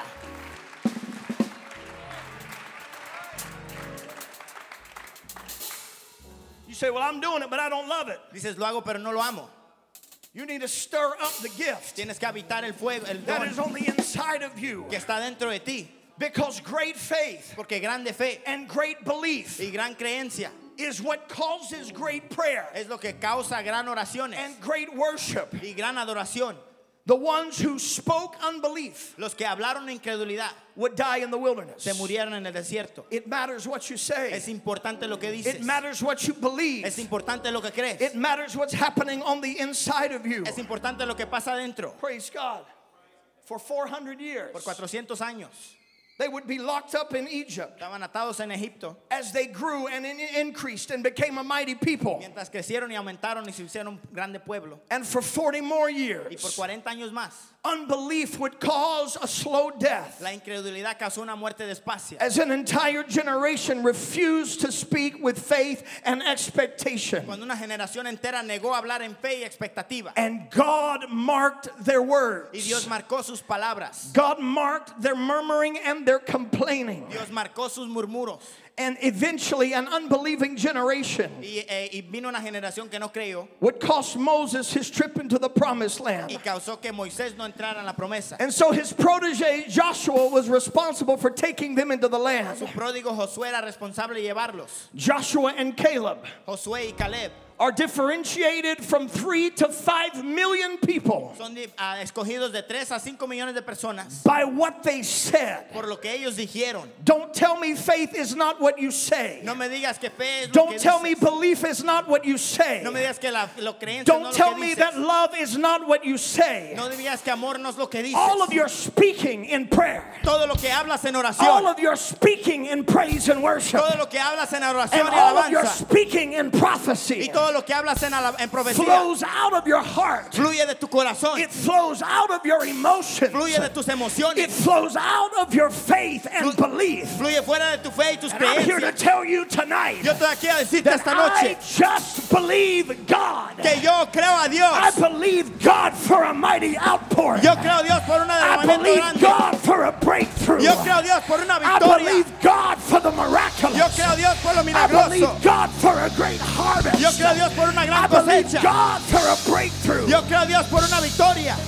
You say, well, I'm doing it, but I don't love it. Dices, lo hago, pero no lo amo. You need to stir up the gift Tienes que habitar el fuego, el that don is on the inside of you. que está dentro de ti. Because great faith Porque grande fe and great belief y gran creencia is what causes great prayer es lo que causa gran oraciones and great worship. y gran adoración. The ones who spoke unbelief Los que hablaron incredulidad would die in the wilderness. se murieron en el desierto. It matters what you say. Es importante lo que It dices. matters what you believe. Es importante lo que crees. It matters what's happening on the inside of you. Es importante lo que pasa adentro. Praise God. For four hundred years, Por cuatrocientos años they would be locked up in Egypt estaban atados en Egipto. as they grew and in- increased and became a mighty people. Mientras crecieron y aumentaron y se hicieron un grande pueblo. And for forty more Y por years, cuarenta años más, unbelief would cause a slow death la incredulidad causó una muerte despacia. as an entire generation refused to speak with faith and expectation. Cuando una generación entera negó hablar en fe y expectativa. And God marked their words. Y Dios marcó sus palabras. God marked their murmuring and their complaining. Dios marcó sus murmuros. And eventually an unbelieving generation Y, eh, y vino una generación que no creyó would cost Moses his trip into the promised land. y causó que Moisés no entrara en la promesa. And so his protege Joshua was responsible for taking them into the Su land. pródigo Josué era responsable de llevarlos. Joshua and Caleb Josué y Caleb are differentiated from three to five million people son di- ah, escogidos de tres a cinco millones de personas by what they said. por lo que ellos dijeron. Don't tell me faith is not what you say. No me digas que fe es lo Don't que tell me dices. belief is not what you say. No me digas que la lo creencia no Don't es tell lo que me dices. that love is not what you say. No digas que amor no es lo que dices. All of your speaking in prayer, Todo lo que hablas en oración. all of your speaking in praise and worship, Todo lo que hablas en oración and y all of your alabanza. speaking in prophecy Y todo lo que hablas en, ala- en profecía. flows out of your heart. Fluye de tu corazón. It flows out of your emotions. Fluye de tus It emociones. flows out of your faith and Flu- belief. Fluye fuera de tu fe y tus And I'm here to creencias. tell you tonight Yo estoy aquí a decirte that esta I noche just believe God. que yo creo a I Dios. believe God for a mighty outpouring. Yo creo a Dios por un I derramamiento believe grande. God for a breakthrough. Yo creo a Dios por una I victoria. believe God for the Yo miraculous. creo a Dios por lo I milagroso. believe God for a great harvest. Yo creo a Dios por una I gran believe cosecha. God for a breakthrough. Yo creo a Dios por una victoria.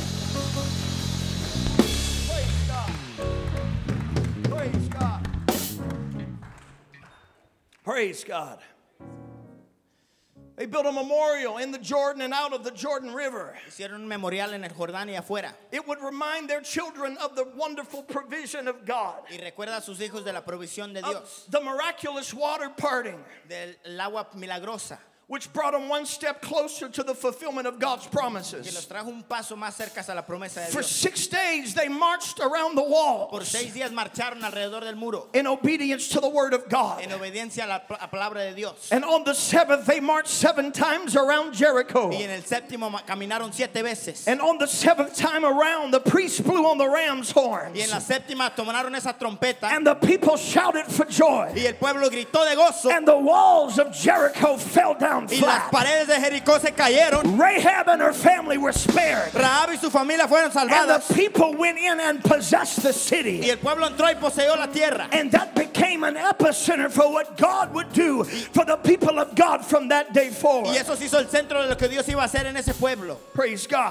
Praise God. Praise God. Praise God. They built a memorial in the Jordan and out of the Jordan River. Hicieron un memorial en el Jordán y afuera. It would remind their children of the wonderful provision of God, Y recuerda a sus hijos de la provisión de of Dios. the miraculous water parting, Del agua milagrosa. which brought them one step closer to the fulfillment of God's Que los promises. trajo un paso más cerca a la promesa de For Dios. six days they marched around the Por walls seis días marcharon alrededor del muro. in obedience to the word of God. En obediencia a la a palabra de Dios. And on the seventh they marched seven times around Jericho. Y en el séptimo ma- caminaron siete veces. And on the seventh time around, the priest blew on the ram's horns. Y en la séptima tomaron esa trompeta. And the people shouted for joy. Y el pueblo gritó de gozo. And the walls of Jericho fell down Y las flat. paredes de Jericó se cayeron. Rahab and her family were spared. Rahab y su familia fueron And salvadas. the people went in and possessed the Y city. el pueblo entró y poseyó la tierra. And that became an epicenter for what God would do for the people of God from that day Y forward. eso se hizo el centro de lo que Dios iba a hacer en ese pueblo. Praise God.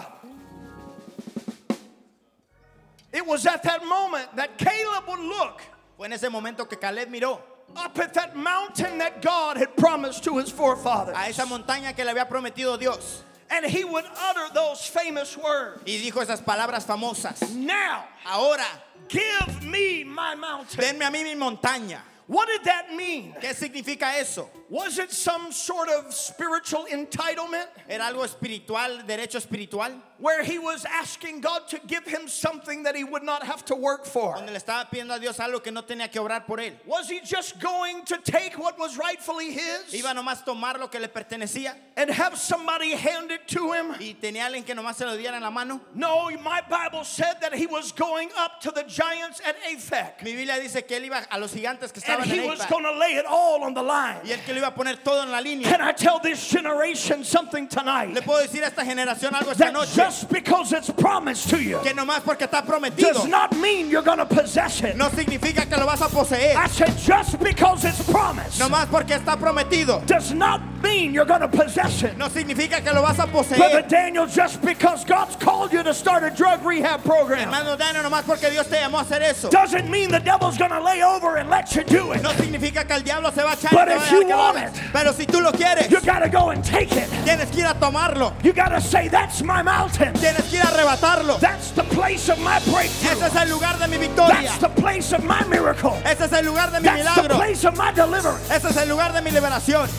It was at that moment that Caleb would look Fue en ese momento que Caleb miró up at that mountain that God had promised to his forefathers. a esa montaña que le había prometido Dios. And he would utter those famous words. Y dijo esas palabras famosas. Now, Ahora, give me my mountain. denme a mí mi montaña. What did that mean? ¿Qué significa eso? Was it some sort of spiritual entitlement? Era algo espiritual, derecho espiritual, Where he was asking God to give him something that he would not have to work for? donde le estaba pidiendo a Dios algo que no tenía que obrar por él. Was he just going to take what was rightfully his Iba nomás a tomar lo que le pertenecía and have somebody hand it to him? y tenía alguien que nomás se lo diera en la mano. No, my Bible said that he was going up to the giants at Aphek. Mi Biblia dice que él iba a los gigantes que And estaban he en was Eipa, going to lay it all on the line. y él que lo iba a poner todo en la línea. Can I tell this generation something tonight? Le puedo decir a esta generación algo esta That noche, just because it's promised to you que nomás porque está prometido does not mean you're going to possess it. no significa que lo vas a poseer. I said just because it's promised Nomás porque está prometido does not mean you're going to possess it. no significa que lo vas a Brother poseer. Daniel, just because God's called you to start a drug rehab program Hermano Daniel, nomás porque Dios te llamó a hacer eso doesn't mean the devil's going to lay over and let you do it. no significa que el diablo se va a echar But y te if va a you dejar que lo want hagas. it, Pero si tú lo quieres, You got to go and take it. tienes que ir a tomarlo, You got to say, that's my mountain. tienes que ir a arrebatarlo. That's the place of my breakthrough. Ese es el lugar de mi victoria, That's the place of my miracle. ese es el lugar de mi That's the milagro, place of my deliverance. ese es el lugar de mi liberación.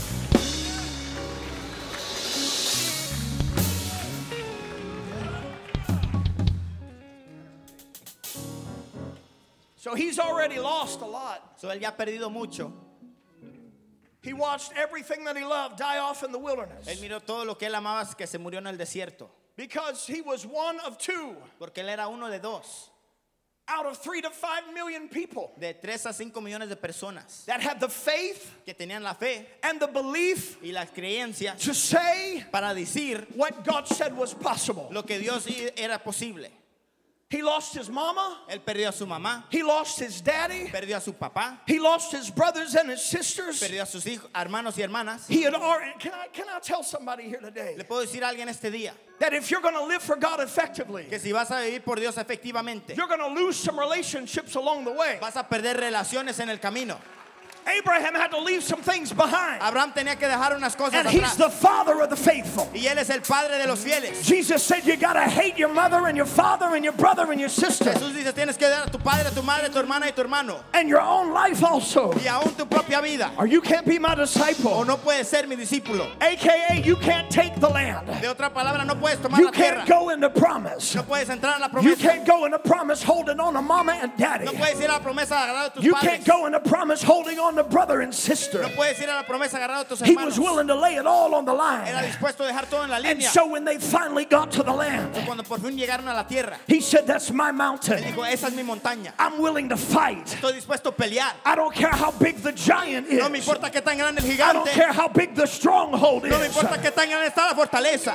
So he's already lost a lot. So, él ya ha perdido mucho. He watched everything that he loved die off in the wilderness Él miró todo lo que él amaba que se murió en el desierto, because he was one of two porque él era uno de dos, out of three to five million people de tres a cinco millones de personas that had the faith que tenían la fe and the belief y las creencias to say para decir what God said was possible. lo que Dios i- era posible. He lost his mama. Él perdió a su mamá, He lost his daddy. perdió a su papá, He lost his brothers and his sisters. perdió a sus hijos, hermanos y hermanas. He had already, can I, can I tell somebody here today Le puedo decir a alguien este día that if you're going to live for God effectively, que si vas a vivir por Dios efectivamente, you're going to lose some relationships along the way. vas a perder relaciones en el camino. Abraham had to leave some things behind. Abraham tenía que dejar unas cosas And he's atrás, the father of the faithful. y él es el padre de los fieles. Jesus said you got to hate your mother and your father and your brother and your sister Jesús dice, tienes que dar a tu padre, a tu madre, a tu hermana y tu hermano, and your own life also, y aún tu propia vida, or you can't be my o disciple. no puedes ser mi discípulo. A K A you can't take the land. De otra palabra, no puedes tomar You la tierra, can't go into promise. no puedes entrar en la You promesa, can't go into promise holding on to mama and daddy. no puedes ir a la promesa agarrado de tus You padres, can't go into promise holding on to brother and sister. no puedes ir a la promesa agarrado de tus He hermanos. was willing to lay it all on the Era line. dispuesto a dejar todo en la And línea. so when they finally got to the land, Cuando por fin llegaron a la tierra, he said, that's my él mountain. dijo, esa es mi montaña, I'm willing to fight. estoy dispuesto a pelear. I don't care how big the giant No me is. importa qué tan grande el I don't gigante, care how big the stronghold no me is. importa qué tan grande está la fortaleza.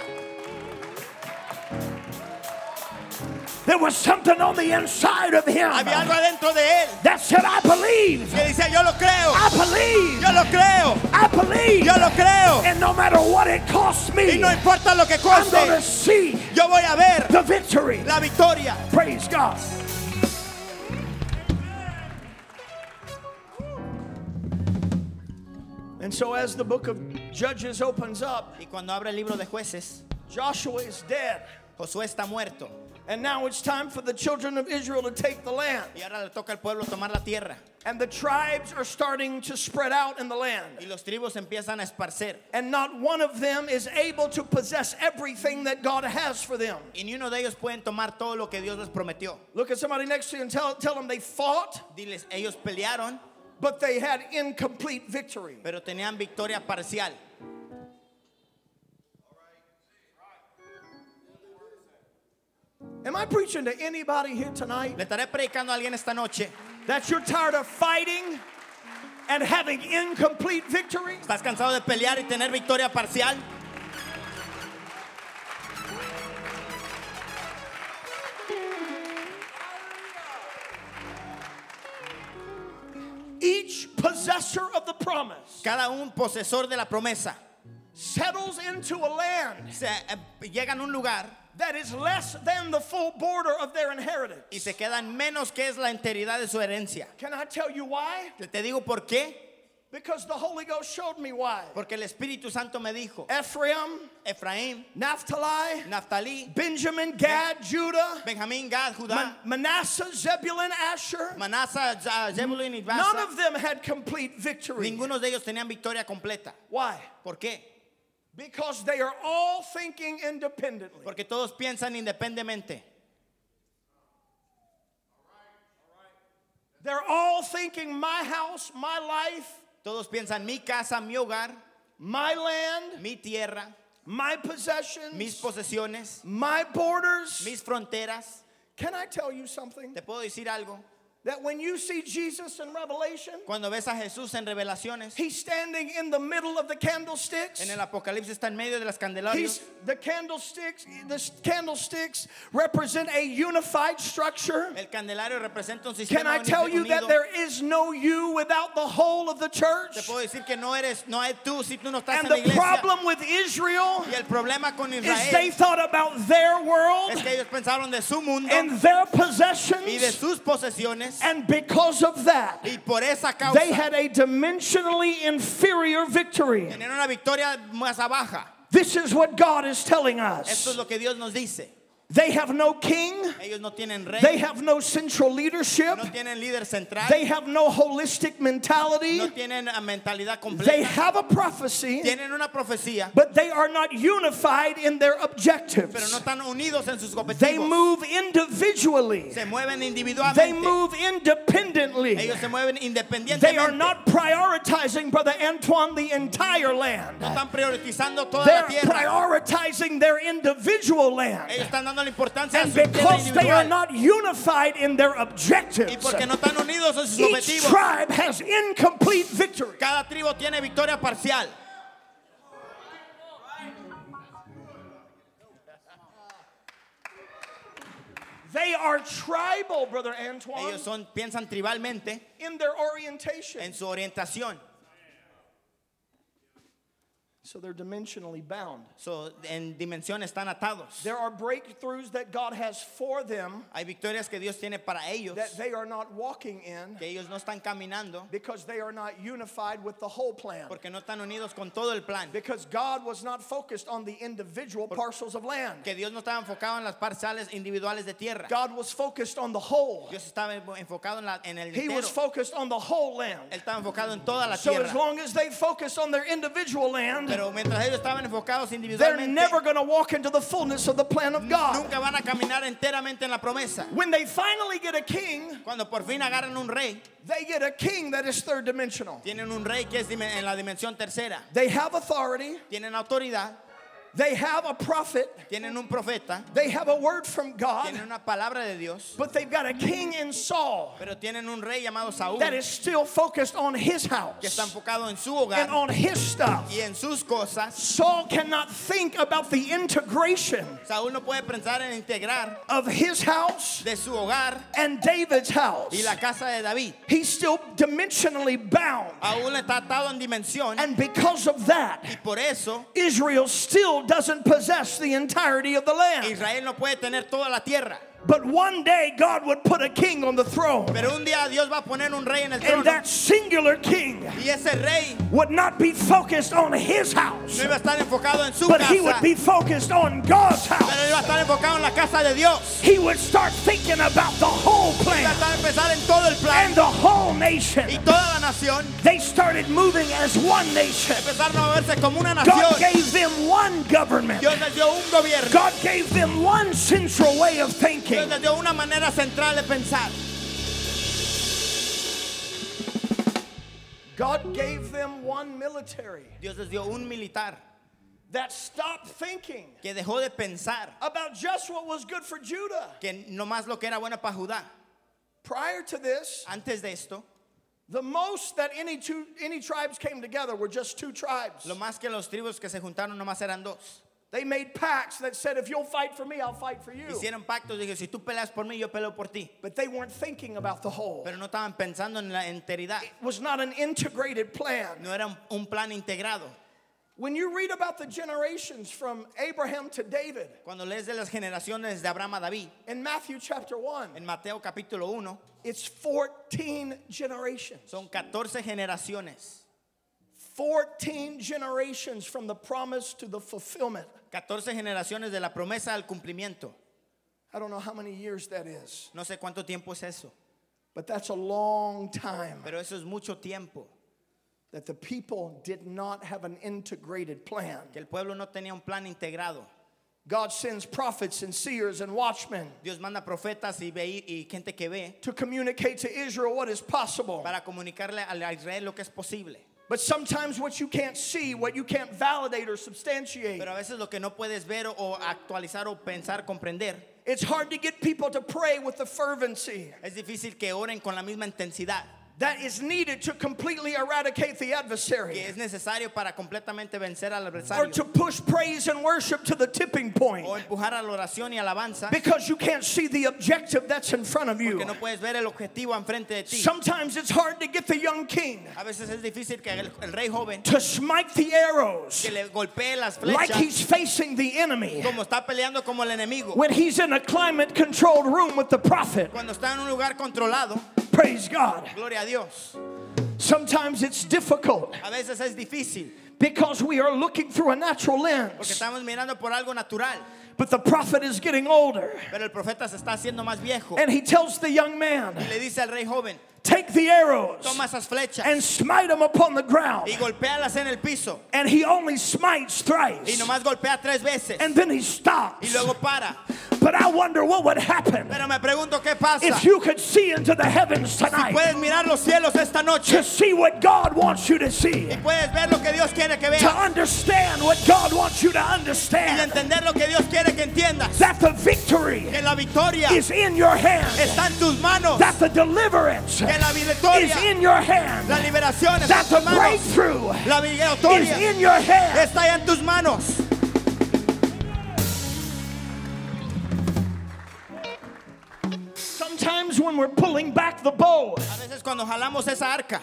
There was something on the inside of him Había algo adentro de él that said, I believe. que decía, yo lo creo, I believe. yo lo creo, I believe. yo lo creo, And no matter what it costs y me, no importa lo que I'm going to coste, see yo voy a ver the victory. la victoria. Praise God. And so as the book of Judges opens up, Y cuando abre el libro de Jueces, Joshua is dead. Josué está muerto, And now it's time for the children of Israel to take the land. y ahora le toca al pueblo tomar la tierra, And the tribes are starting to spread out in the land. y los tribus empiezan a esparcer, And not one of them is able to possess everything that God has for them. y ni uno de ellos pueden tomar todo lo que Dios les prometió. Look at somebody next to you and tell, tell them they fought, Diles, ellos pelearon, but they had incomplete victory. pero tenían victoria parcial. Am I preaching to anybody here tonight Le estaré predicando a alguien esta noche. that you're tired of fighting and having incomplete victory? ¿Estás cansado de pelear y tener victoria parcial? Each possessor of the promise Cada un posesor de la promesa settles into a land se, eh, llegan a un lugar that is less than the full border of their inheritance. y se quedan menos que es la enteridad de su herencia. Can I tell you why? Te digo por qué. Because the Holy Ghost showed me why. Porque el Espíritu Santo me dijo, Ephraim, Efraín, Naphtali, Naftalí, Benjamin, Gad, Judah, Benjamín, Gad, Judá, Man- Manasseh, Zebulun, Asher. Manasa, Zebulun y None Basa, of them had complete victory. ninguno de ellos tenían victoria completa. Why? ¿Por qué? Because they are all thinking independently. Porque todos piensan independientemente. They're all thinking my house, my life, Todos piensan mi casa, mi hogar, my land, mi tierra, my possessions, mis posesiones, my borders. mis fronteras. Can I tell you something? ¿Te puedo decir algo? That when you see Jesus in Revelation, Cuando ves a Jesús en Revelaciones, he's standing in the middle of the candlesticks. en el Apocalipsis está en medio de las candelarios. He's, the candlesticks, the candlesticks represent a unified structure. El candelario representa un Can sistema I tell you that unido. there is no you without the whole of the Te church? puedo decir que no eres, no es tú si tú no estás And en la the iglesia. problem with Israel Y el problema con is Israel they thought about their world es que ellos pensaron de su mundo and their y de possessions, sus posesiones, and because of that, y por esa causa they had a dimensionally inferior victory. tenían una victoria más baja. This is what God is telling Esto es us. lo que Dios nos dice. They have no king. Ellos no tienen rey, They have no central leadership. no tienen líder central, They have no holistic mentality. no tienen ah, mentalidad They completa, have a prophecy, tienen una profecía, but they are not unified in their pero objectives. no están unidos en sus They objetivos. move individually. Se mueven They individualmente. move independently. Ellos se mueven They are independientemente. not prioritizing, Brother Antoine, the entire land. No están priorizando toda They're la tierra. prioritizing their individual land. Ellos están dando la importancia a And su tierra because they are individual. not unified in their Y objectives, porque no están unidos en sus each objetivos, tribe has incomplete victory. cada tribu tiene victoria parcial. They are tribal, Brother Antoine, Ellos son, piensan tribalmente in their orientation. en su orientación. So they're dimensionally bound. So, en dimensión están atados. There are breakthroughs that God has for them Hay victorias que Dios tiene para ellos that they are not walking in que ellos no están caminando because they are not unified with the whole plan. porque no están unidos con todo el plan. Because God was not focused on the individual parcels of land. Que Dios no estaba enfocado en las parciales individuales de tierra. God was focused on the whole. Dios estaba enfocado en, la, en el He was entero. focused on the whole land. Él estaba enfocado en toda la So tierra. as long as they focused on their individual land, Pero mientras ellos estaban enfocados they're individualmente, never going to walk into the fullness of the plan of God. nunca van a caminar enteramente en la promesa. When they finally get a king, Cuando por fin agarran un rey, they get a king that is third dimensional. tienen un rey que es dim- en la dimensión tercera. They have authority. Tienen autoridad, They have a prophet. tienen un profeta, They have a word from God. tienen una palabra de Dios, But they've got a king in Saul pero tienen un rey llamado Saúl that is still focused on his que está house enfocado en su and hogar on his stuff. y en sus cosas. Saul cannot think about the integration Saúl no puede pensar en integrar of his house de su hogar and David's house. y la casa de David. He's still dimensionally bound. Aún está atado en dimensión And because of that, y por eso Israel still doesn't possess the entirety of the land. Israel no puede tener toda la tierra. But one day God would put a king on the throne. Pero un día Dios va a poner un rey en el And trono that singular king y ese rey would not be focused on his house, no iba a estar enfocado en su but he would casa, be focused on God's pero house. iba a estar enfocado en la casa de Dios. He would start thinking about the whole Iba a plan estar empezar en todo el plan and the whole nation. y toda la nación. They started moving as one nation. Empezaron a verse como una God nación. gave them one government. Dios les dio un gobierno. God gave them one central way of thinking. Dios les dio una manera central de pensar. God gave them one military Dios les dio un militar that stopped thinking que dejó de pensar about just what was good for Judah. que no más lo que era bueno para Judá. Prior to this, Antes de esto, the most that any two any tribes came together were just two tribes. lo más que los tribus que se juntaron nomás eran dos. They made pacts that said, if you'll fight for me, I'll fight for you. Hicieron pactos, dije, si tú peleas por mí, yo peleo por ti. But they weren't thinking about the whole. Pero no estaban pensando en la enteridad. It was not an integrated plan. No era un, un plan integrado. When you read about the generations from Abraham to David Cuando lees de las generaciones de Abraham a David, in Matthew chapter one, en Mateo capítulo uno, it's fourteen generations. son catorce generaciones. fourteen generations from the promise to the fulfillment. catorce generaciones de la promesa al cumplimiento. I don't know how many years that is, No sé cuánto tiempo es eso, but that's a long time pero eso es mucho tiempo. that the people did not have an integrated plan. Que el pueblo no tenía un plan integrado. God sends prophets and seers and watchmen Dios manda profetas y, ve, y gente que ve to communicate to Israel what is possible. para comunicarle a Israel lo que es posible. But sometimes what you can't see, what you can't validate or substantiate, Pero a veces lo que no puedes ver o actualizar o pensar, comprender, it's hard to get people to pray with the fervency es difícil que oren con la misma intensidad that is needed to completely eradicate the adversary, que es necesario para completamente vencer al or adversario to push praise and worship to the tipping point, o empujar a la oración y alabanza because you can't see the objective that's in front of you. porque no puedes ver el objetivo enfrente de ti. Sometimes it's hard to get the young king A veces es difícil que el, el rey joven to smite the arrows que le golpee las like flechas he's facing the enemy como está peleando como el enemigo. when he's in a climate controlled room with the prophet. Cuando está en un lugar controlado, Praise God. gloria a Dios. Sometimes it's difficult A veces es difícil because we are looking through a natural porque lens, estamos mirando por algo natural, but the prophet is getting older, pero el profeta se está haciendo más viejo and he tells the young man, y le dice al rey joven, take the arrows toma esas flechas and smite them upon the ground. y golpéalas en el piso And he only smites y thrice, nomás golpea tres veces and then he y stops. luego para. But I wonder what would happen Pero me pregunto qué pasa if you could see into the heavens si tonight puedes mirar los cielos esta noche to see what God wants you to see, y puedes ver lo que Dios quiere que to veas understand what God wants you to y understand, entender lo que Dios quiere que entiendas, that the victory que la victoria is in your hand, está en tus manos, that the deliverance que la is victoria, in your hand, la liberación está that en the tus manos, breakthrough la is victoria in your hand. está ya en tus manos. Sometimes when we're pulling back the bow, A veces cuando jalamos esa arca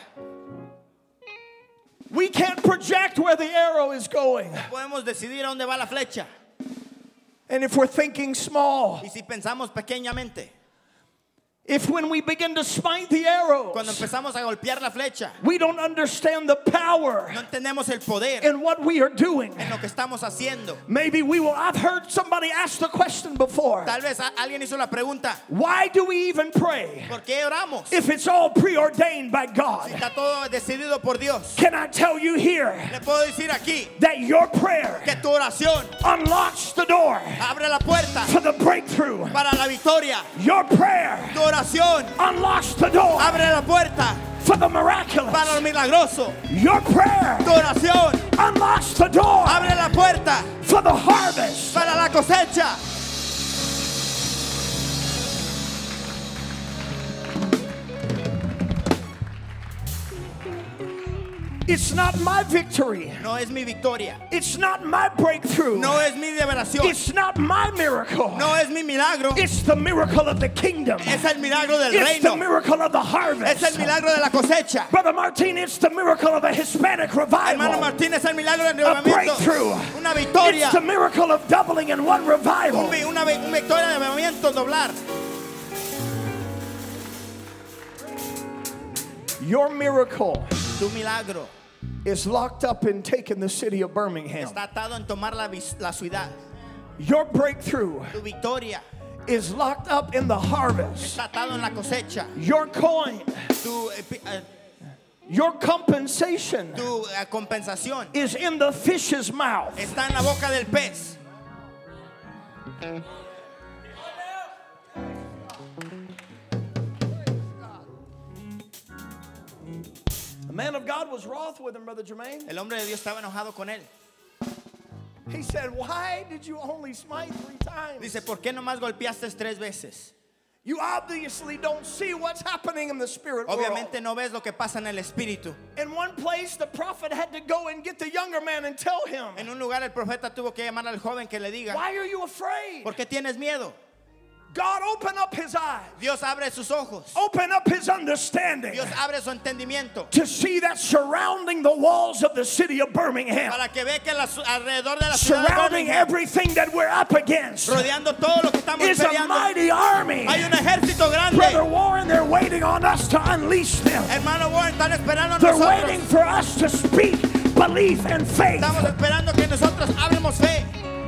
we can't project where the arrow is going. podemos decidir a dónde va la flecha And if we're thinking small, y si pensamos pequeñamente, if when we begin to smite the arrows, cuando empezamos a golpear la flecha we don't understand the power no entendemos el poder in what we are doing, en lo que estamos haciendo. maybe we will. I've heard somebody ask the question before, Tal vez a- alguien hizo la pregunta, why do we even pray ¿por qué oramos? if it's all preordained by Si God? está todo decidido por Dios. Can I tell you here Le puedo decir aquí that your prayer que tu oración unlocks the door abre la puerta for the breakthrough? para la victoria. Your prayer Tu oración unlocks the door abre la puerta for the miraculous. para lo milagroso. Your prayer Tu oración unlocks the door abre la puerta for the harvest. para la cosecha. It's not my victory. No es mi victoria. It's not my breakthrough. No es mi liberación. It's not my miracle. No es mi milagro. It's the miracle of the kingdom. Es el milagro del It's the reino. miracle of the Es harvest. el milagro de la cosecha. Brother Martin, it's the miracle of a Hispanic Hermano revival. Martín, es el milagro del A avivamiento. breakthrough. Una victoria. It's the miracle of doubling in one revival. Un, vi- una, vi- una victoria de avivamiento, doblar. Your miracle Tu milagro is locked up in taking the city of Birmingham. está atado en tomar la, vis- la ciudad. Your breakthrough Tu victoria is locked up in the harvest. está atado en la cosecha. Your coin, Tu, eh, pi- eh, your compensation tu eh, compensación is in the fish's mouth. está en la boca del pez. The man of God was wroth with him, Brother Jermaine. El hombre de Dios estaba enojado con él. He said, why did you only smite three times? Dice, ¿por qué nomás golpeaste tres veces? You obviously don't see what's happening in the spirit world. Obviamente no ves lo que pasa en el espíritu. In one place, the prophet had to go and get the younger man and tell him, En un lugar el profeta tuvo que llamar al joven que le diga, why are you afraid? ¿por qué tienes miedo? God, open up his eyes. Dios abre sus ojos. Open up his understanding Dios abre su entendimiento to see that surrounding the walls of the city of Birmingham, para que vea que la, alrededor de la ciudad de surrounding Birmingham, everything that we're up against, rodeando todo lo que estamos is a peleando, mighty army. hay un ejército grande. Brother Warren, they're waiting on us to unleash them. Hermano Warren, están esperando a They're nosotros. waiting for us to speak belief and faith. Estamos esperando que nosotros abramos fe.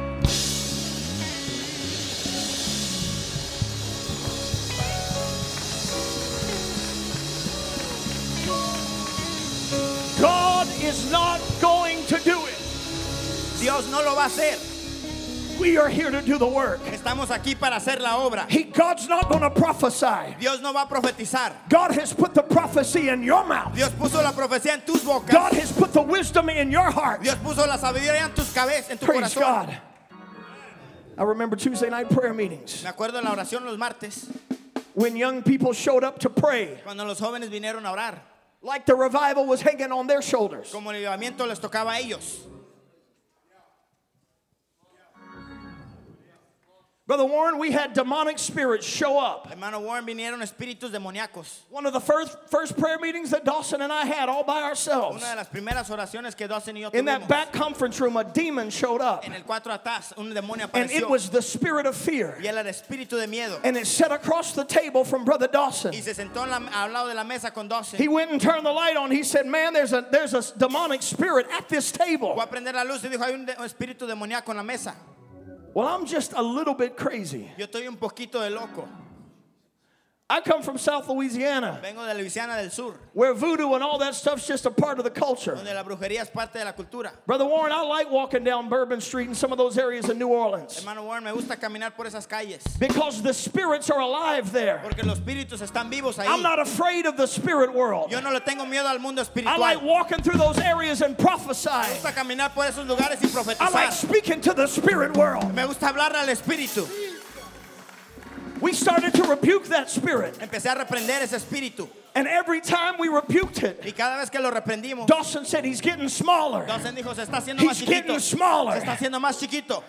God is not going to do it. Dios no lo va a hacer. We are here to do the work. Estamos aquí para hacer la obra. He, God's not going to prophesy. Dios no va a profetizar. God has put the prophecy in your mouth. Dios puso la profecía en tus bocas. God has put the wisdom in your heart. Dios puso la sabiduría en tus cabezas, en tu Praise corazón. God. I remember Tuesday night prayer meetings Me acuerdo de la oración los martes, when young people showed up to pray, cuando los jóvenes vinieron a orar. like the revival was hanging on their shoulders. Como el avivamiento les tocaba a ellos. Brother Warren, we had demonic spirits show up. Hermano Warren, vinieron espíritus demoníacos. One of the first first prayer meetings that Dawson and I had all by ourselves. Una de las primeras oraciones que Dawson y yo In that tuvimos. back conference room, a demon showed up. En el cuatro atrás, un demonio And apareció. it was the spirit of fear. Y él era espíritu de miedo. And it sat across the table from Brother Dawson. Y se sentó en la- al lado de la mesa con Dawson. He went and turned the light on. He said, man, there's a there's a demonic spirit at this table. Fue a prender la luz y dijo, hay un, de- un espíritu demoníaco en la mesa. Well, I'm just a little bit crazy. Yo estoy un poquito de loco. I come from South Louisiana, Vengo de Luisiana del Sur, where voodoo and all that stuff's just a part of the culture. donde la brujería es parte de la cultura. Brother Warren, I like walking down Bourbon Street and some of those areas in New Orleans Hermano Warren, me gusta caminar por esas calles. because the spirits are alive there. Porque los espíritus están vivos ahí. I'm not afraid of the spirit world. Yo no le tengo miedo al mundo I espiritual. like walking through those areas and Me prophesying. gusta caminar por esos lugares y I like profetizar. speaking to the spirit world. Me gusta hablarle al espíritu. We started to rebuke that spirit. Empecé a reprender ese espíritu. And every time we rebuked it, Y cada vez que lo reprendimos, Dawson said he's getting smaller. Dawson dijo, se está haciendo más He's getting chiquito. smaller. Se está haciendo más chiquito.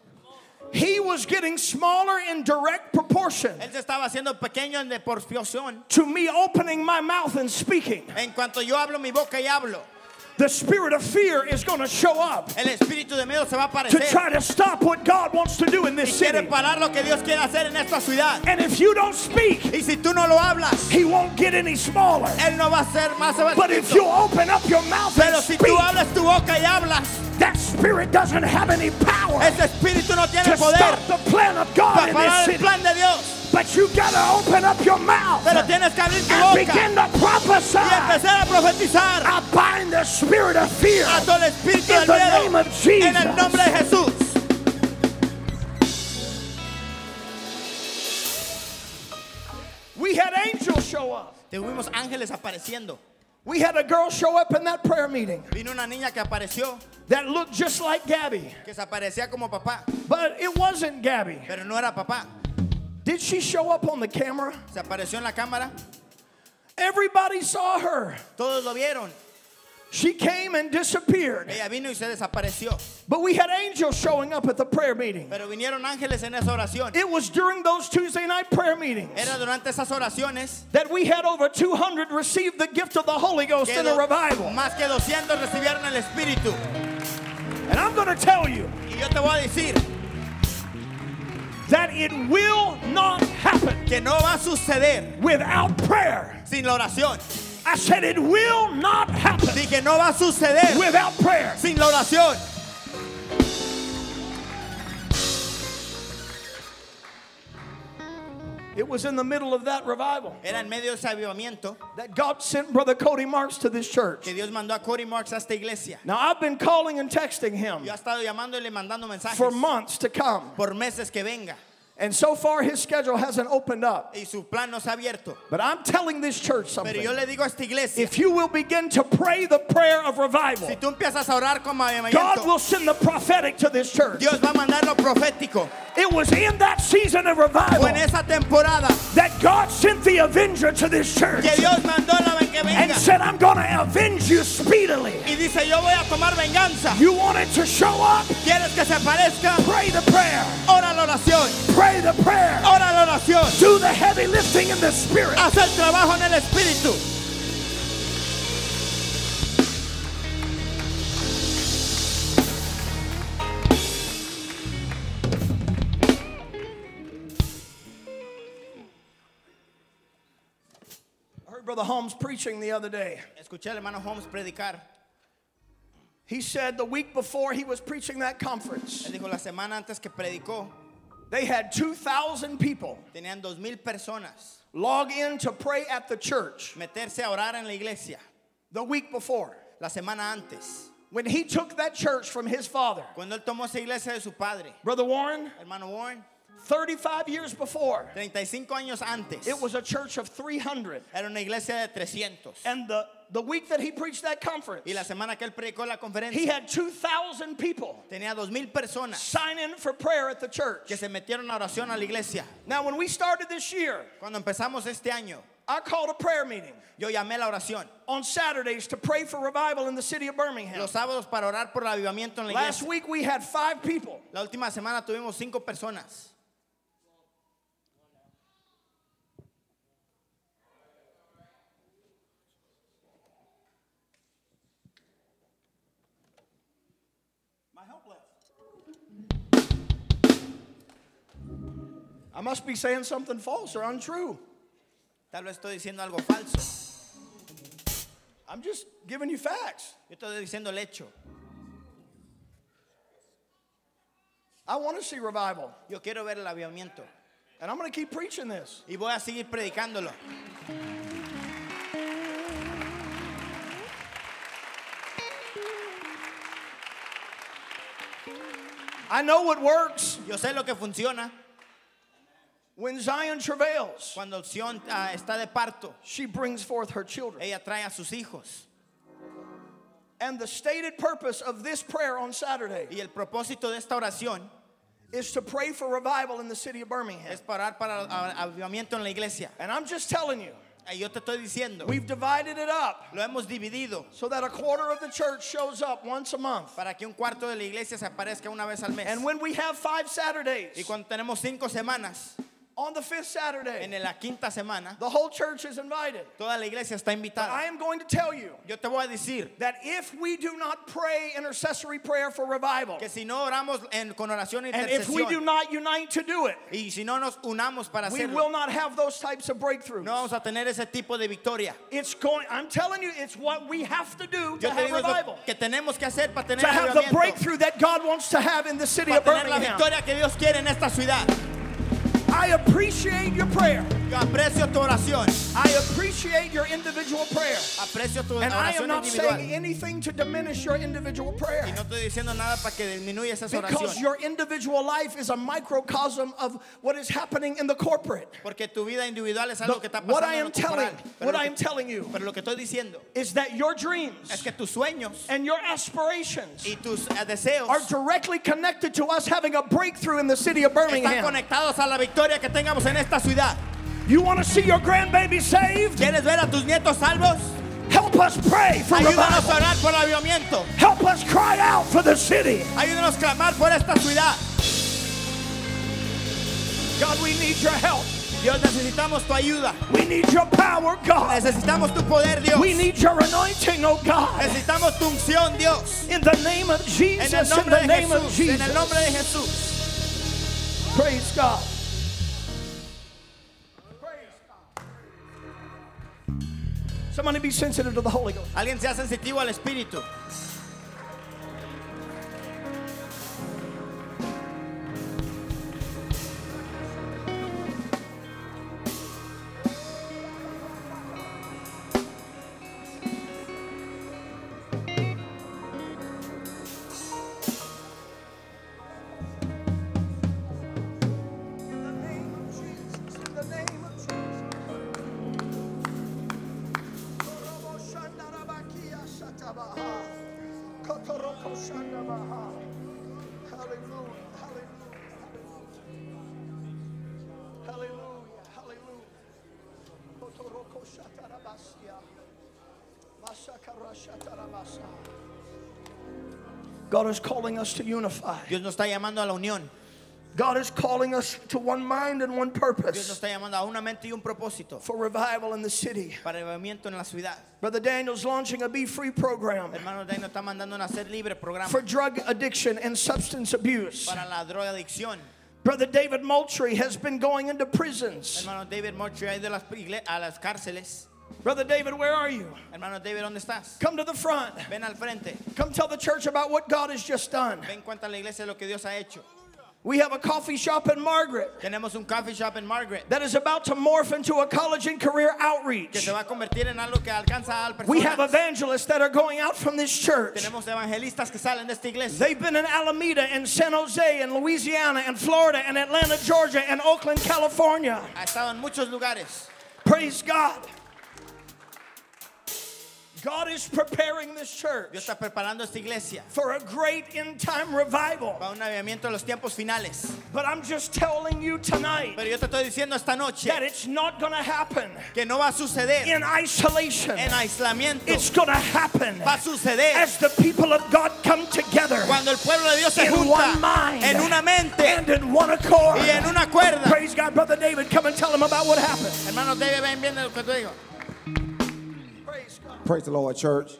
He was getting smaller in direct proportion Él se estaba haciendo pequeño en de porción. to me opening my mouth and speaking. En cuanto yo abro mi boca y hablo, The spirit of fear is going to show up el espíritu de miedo se va a to aparecer. try to stop what God wants to do in Y this quiere city. parar lo que Dios quiere hacer en esta ciudad. And if you don't speak, Y si tú no lo hablas, he won't get any smaller. Él no va a ser más se va a But if chiquito. you open up your mouth Pero and si speak, tú abres tu boca y hablas, that spirit doesn't have any power ese espíritu no tiene to poder stop the plan of God para in parar this el city. plan de Dios. But you got to open up your mouth Pero tienes que abrir tu and boca begin to prophesy. y empezar a profetizar I bind the spirit of fear a todo el espíritu in del the name miedo of Jesus. en el nombre de Jesús. We had angels show up. Tuvimos ángeles apareciendo. We had a girl show up in that prayer meeting Vino una niña que apareció, that looked just like Gabby, que se aparecía como papá, but it wasn't Gabby. pero no era papá. Did she show up on the camera? Se apareció en la cámara, Everybody saw her. todos lo vieron. She came and disappeared. Ella vino y se desapareció. But we had angels showing up at the prayer meeting. Pero vinieron ángeles en esa oración. It was during those Tuesday night prayer meetings Era durante esas oraciones that we had over two hundred receive the gift of the Holy Ghost que in a do- revival. más que doscientos recibieron el Espíritu. And I'm going to tell you Y yo te voy a decir that it will not happen que no va a suceder without prayer. sin la oración. I said it will not happen Dije, no va a suceder without prayer. sin la oración. It was in the middle of that revival Era en medio de ese avivamiento that God sent Brother Cody Marks to this church. que Dios mandó a Cody Marks a esta iglesia. Now, I've been calling and texting him Yo he estado llamándole y mandando mensajes for months to come. por meses que venga. And so far, his schedule hasn't opened up. Y su plan no se ha abierto. But I'm telling this church Pero yo something. le digo a esta iglesia, If you will begin to pray the prayer of revival, si tú empiezas a orar con God avivamiento, will send the prophetic to this church. Dios va a mandar lo profético. It was in that season of O revival en esa temporada that God sent the avenger to this church que Dios mandó la que and venga. said, I'm going to avenge you speedily. Y dice, yo voy a tomar venganza. You want it to show up? ¿Quieres que se aparezca? Pray the prayer. Ora la oración. Pray the prayer. Ora la oración. Do the heavy lifting in the spirit. Haz el trabajo en el Espíritu. I heard Brother Holmes preaching the other day. Escuché al hermano Holmes predicar. He said the week before he was preaching that conference, Él dijo la semana antes que predicó, they had two thousand people tenían dos mil personas log in to pray at the church meterse a orar en la iglesia the week before. la semana antes. When he took that church from his father, Cuando él tomó esa iglesia de su padre, Brother Warren, hermano Warren, thirty-five years before, treinta y cinco años antes, it was a church of three hundred. era una iglesia de trescientos. And the, the week that he preached that conference, Y la semana que él predicó la he conferencia, had two thousand people tenía dos mil personas sign in for prayer at the church. que se metieron a oración a la iglesia. Now, when we started this year, Cuando empezamos este año, I called a prayer meeting yo llamé la oración. on Saturdays to pray for revival in the city of Birmingham. Los sábados para orar por el avivamiento en la Last iglesia. week we had five people. La última semana tuvimos cinco personas. My help left. I must be saying something false or untrue. Tal vez estoy diciendo algo falso. I'm just giving you facts. Yo estoy diciendo el hecho. I want to see revival, Yo quiero ver el avivamiento. and I'm going to keep preaching this. Y voy a seguir predicándolo. I know what works Yo sé lo que funciona. when Zion travails. Cuando Sion ah, está de parto, She brings forth her children. ella trae a sus hijos. And the stated purpose of this prayer on Saturday Y el propósito de esta oración is to pray for revival in the city of Birmingham. es para orar para el avivamiento en la iglesia. And I'm just telling you, Y yo te estoy diciendo, we've divided it up lo hemos dividido so that a quarter of the church shows up once a month. para que un cuarto de la iglesia se aparezca una vez al mes. And when we have five Y Saturdays, cuando tenemos cinco semanas, on the fifth en Saturday, la quinta semana, the whole church is invited. toda la iglesia está But I invitada. am going to tell you Yo te voy a decir that if we do not pray intercessory prayer for revival, que si no oramos en, con oración e and if we do intercesión, not unite to do it, y si no nos unamos para we hacerlo, will not have those types of breakthroughs. no vamos a tener ese tipo de victoria. It's going, I'm telling you, it's what we have to do to Yo te have digo es revival. lo que tenemos que hacer para tener To have the avivamiento, breakthrough that God wants to have in the city para of tener la Birmingham. victoria que Dios quiere en esta ciudad. I appreciate your prayer. Yo aprecio tu oración, I appreciate your individual prayer. aprecio tu And I am oración not saying individual. anything to diminish your individual prayer. Y no estoy diciendo nada para que disminuya esa Because oración. your individual life is a microcosm of what is happening in the corporate. Porque tu vida individual es algo que está The- what pasando I en am lo telling, corporal. Pero what lo I que- am telling you Pero lo que estoy diciendo is that your es dreams que tus sueños and your aspirations y tus eh, deseos are directly connected to us having a breakthrough in the city of están Birmingham. conectados a la victoria que tengamos en esta ciudad. You want to see your grandbaby saved? ¿Quieres ver a tus nietos salvos? Help us pray for Ayúdanos revival. a orar por el avivamiento. Help us cry out for the city. Ayúdanos a clamar por esta ciudad. God, we need your help. Dios, necesitamos tu ayuda. We need your power, God. Necesitamos tu poder, Dios. We need your anointing, oh God. Necesitamos tu unción, Dios. In the name of En Jesus, el in nombre the de name of Jesús. En el Jesus. nombre de Jesús. Praise God. Praise God. Somebody be sensitive to the Holy Ghost. Alguien sea sensitivo al Espíritu. In the name of Jesus, in the name of Jesus. Hallelujah, hallelujah, hallelujah, hallelujah. God is calling us to unify. Dios nos está llamando a la unión. God is calling us to one mind and one Dios nos purpose está llamando a una mente y un propósito for revival in the city. para el avivamiento en la ciudad. Brother Daniel's launching a Be Free program Hermano Daniel está mandando a hacer libre programa for drug addiction and substance abuse. para la drogadicción. Brother David Moultrie has been going into prisons Hermano David Moultrie ha ido a las, igle- a las cárceles Brother David, where are you? Hermano David, ¿dónde estás? Come to the front. Ven al frente. Come tell the church about what God has just done. Ven, cuenta a la iglesia lo que Dios ha hecho. We have a coffee shop in Margaret Tenemos un coffee shop en Margaret that is about to morph into a college and career que outreach. se va a convertir en algo que alcanza a personas. We have evangelists that are going out from this church. Tenemos evangelistas que salen de esta iglesia. They've been in Alameda and San Jose and Louisiana and Florida and Atlanta, Georgia and Oakland, California. Ha estado en muchos lugares. Praise God. God is preparing this church Dios está preparando esta iglesia for a great end-time revival. para un avivamiento de los tiempos finales. But I'm just telling you tonight Pero yo te estoy diciendo esta noche that it's not going to happen que no va a suceder in isolation. en aislamiento. It's going to happen Va a suceder as the people of God come together cuando el pueblo de Dios se in junta one mind en una mente and in one accord. y en una cuerda. Praise God. Brother David, come and tell them about what happened. Hermano David, ven viendo lo que te digo. Praise God. Praise the Lord, church.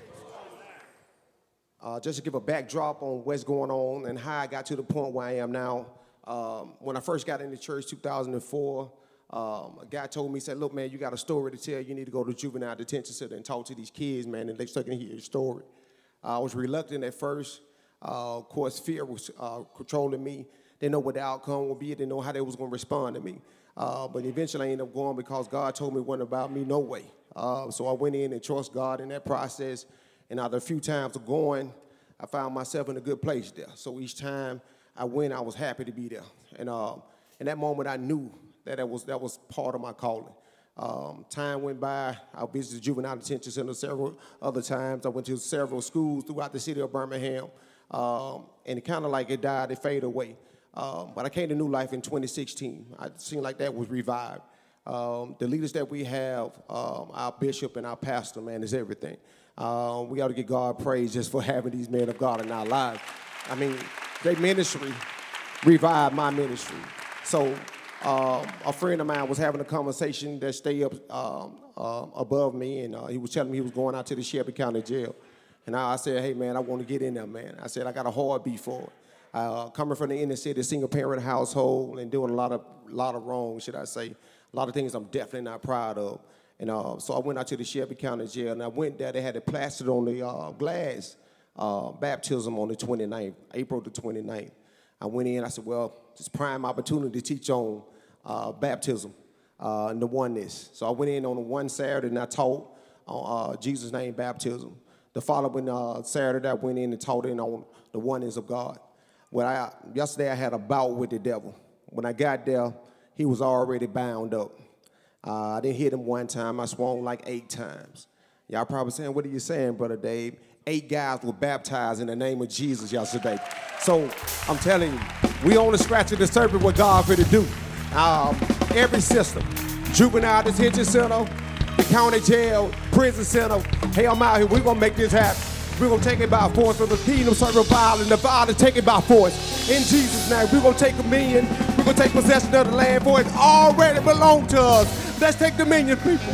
Uh, just to give a backdrop on what's going on and how I got to the point where I am now. Um, when I first got into church, two thousand four, um, a guy told me, he said, look, man, you got a story to tell. You need to go to juvenile detention center and talk to these kids, man, and they so they can hear your story. Uh, I was reluctant at first. Uh, of course, fear was uh, controlling me. Didn't know what the outcome would be. Didn't know how they was going to respond to me. Uh, but eventually I ended up going because God told me it wasn't about me, no way. Uh, so I went in and trusted God in that process. And after a few times of going, I found myself in a good place there. So each time I went, I was happy to be there. And uh, in that moment, I knew that that was, that was part of my calling. Um, time went by. I visited juvenile detention center several other times. I went to several schools throughout the city of Birmingham. Um, and it kind of like it died, it faded away. Um, but I came to New Life in twenty sixteen. It seemed like that was revived. Um, the leaders that we have, um, our bishop and our pastor, man, is everything. Uh, we ought to give God praise just for having these men of God in our lives. I mean, their ministry revived my ministry. So um, a friend of mine was having a conversation that stayed up um, uh, above me, and uh, he was telling me he was going out to the Shelby County Jail. And I, I said, hey, man, I want to get in there, man. I said, I got a heartbeat for it. Uh, coming from the inner city, single-parent household, and doing a lot of, lot of wrong, should I say. A lot of things I'm definitely not proud of. And uh, so I went out to the Shelby County Jail, and I went there. They had it plastered on the uh, glass, uh, baptism on the twenty-ninth, April the twenty-ninth. I went in. I said, well, it's a prime opportunity to teach on uh, baptism uh, and the oneness. So I went in on the one Saturday, and I taught on uh, Jesus' name baptism. The following uh, Saturday, I went in and taught in on the oneness of God. When I, yesterday, I had a bout with the devil. When I got there, he was already bound up. Uh, I didn't hit him one time. I swung like eight times. Y'all probably saying, what are you saying, Brother Dave? Eight guys were baptized in the name of Jesus yesterday. So I'm telling you, we on the scratch of the surface what God for to do. Um, every system, juvenile detention center, the county jail, prison center. Hey, I'm out here. We're going to make this happen. We're going to take it by force from the kingdom, serve violence, and the violence take it by force. In Jesus' name, we're going to take dominion. We're going to take possession of the land, for it already belongs to us. Let's take dominion, people.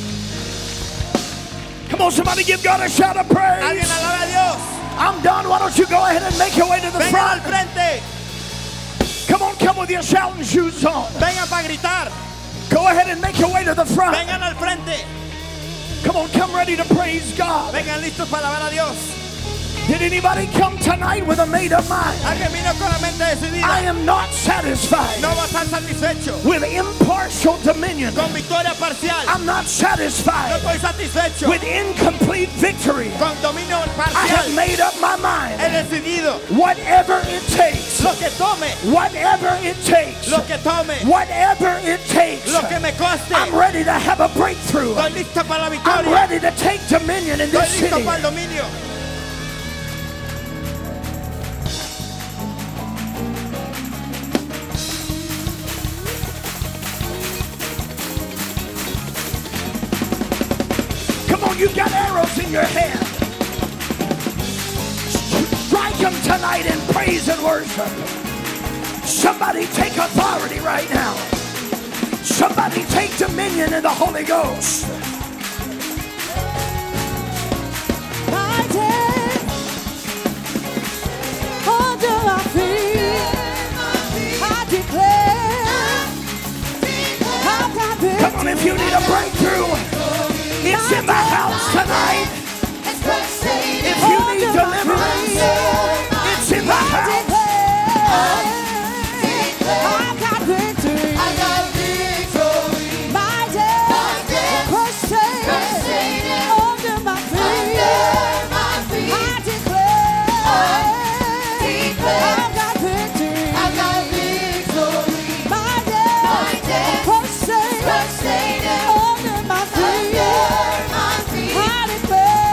Come on, somebody give God a shout of praise. Alguien alaba a Dios. I'm done. Why don't you go ahead and make your way to the Vengan al front? frente. Come on, come with your shouting shoes on. Vengan para gritar. Go ahead and make your way to the front. Vengan al frente. Come on, come ready to praise God. Vengan listos para alabar a Dios. Did anybody come tonight with a made-up mind? Alguien vino con la mente decidida. I am not satisfied No va a estar satisfecho. with impartial dominion. Con victoria parcial. I'm not No satisfied estoy satisfecho. with incomplete victory. Con dominio I have parcial. made up my mind. He decidido. Whatever it takes, Lo que tome. whatever it takes, Lo que tome. whatever it takes, Lo que me coste. I'm ready to have a breakthrough. Estoy listo para la I'm victoria. ready to take dominion in Estoy this listo city. para el dominio. Come on, you've got arrows in your hand. Strike them tonight in praise and worship. Somebody take authority right now. Somebody take dominion in the Holy Ghost. Under our feet, I declare, I've got Come on, if you need a breakthrough, It's in the house tonight. If you need deliverance, it's in the house. I've got victory. I got victory. My death, crush Satan under my feet. I declare, I've got victory. I got victory. My death, crush Satan under my feet. I declare.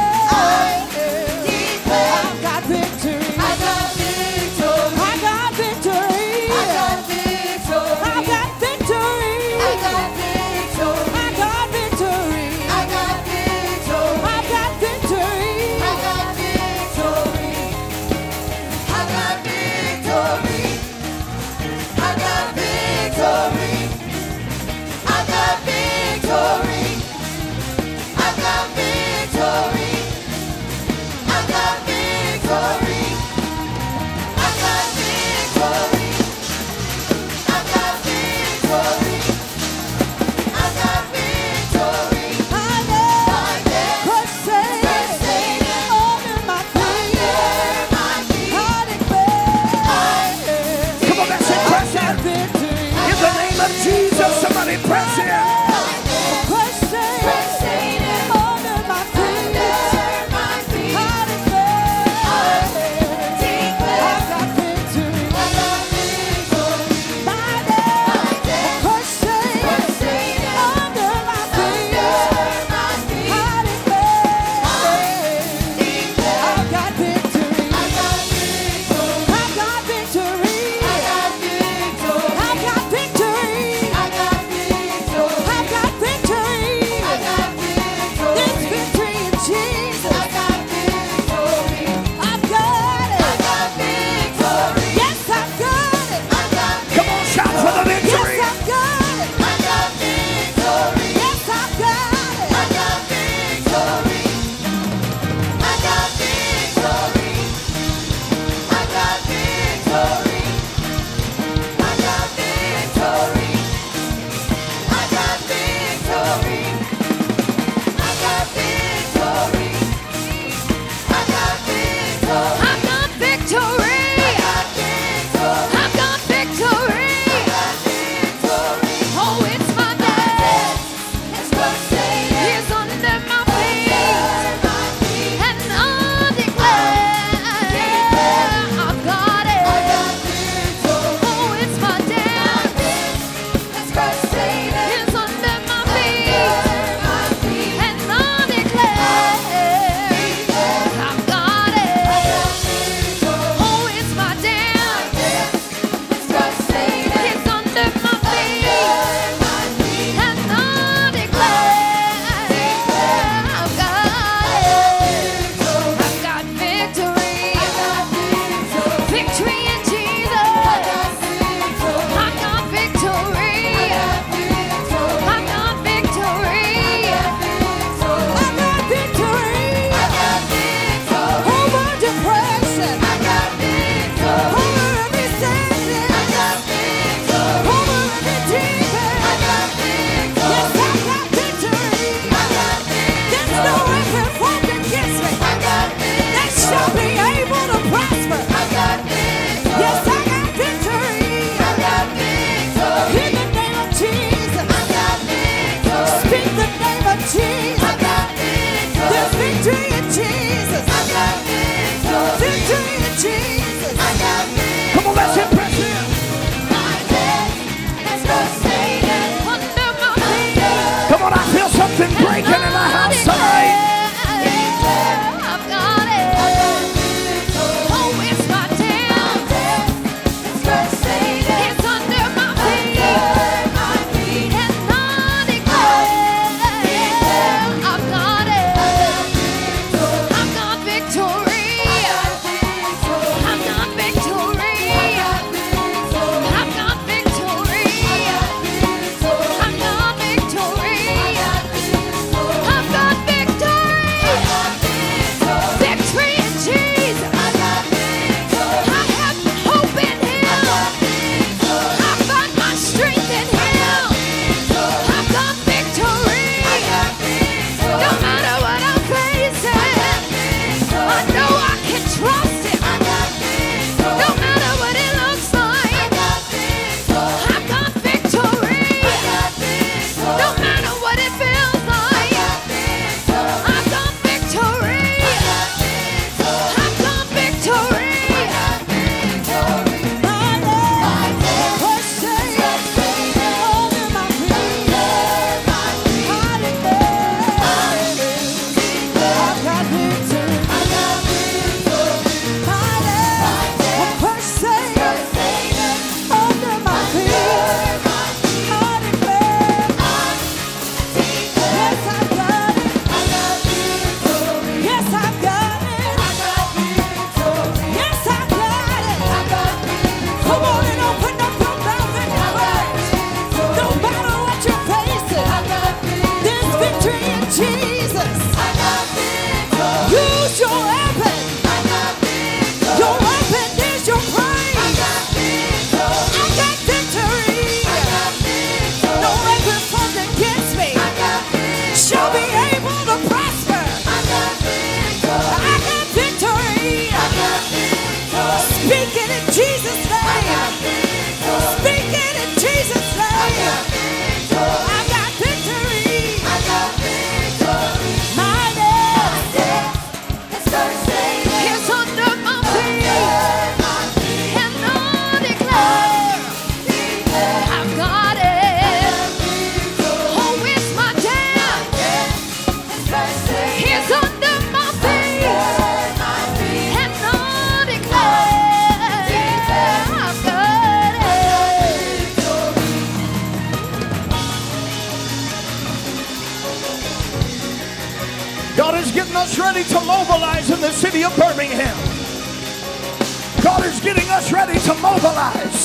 getting us ready to mobilize in the city of Birmingham. God is getting us ready to mobilize.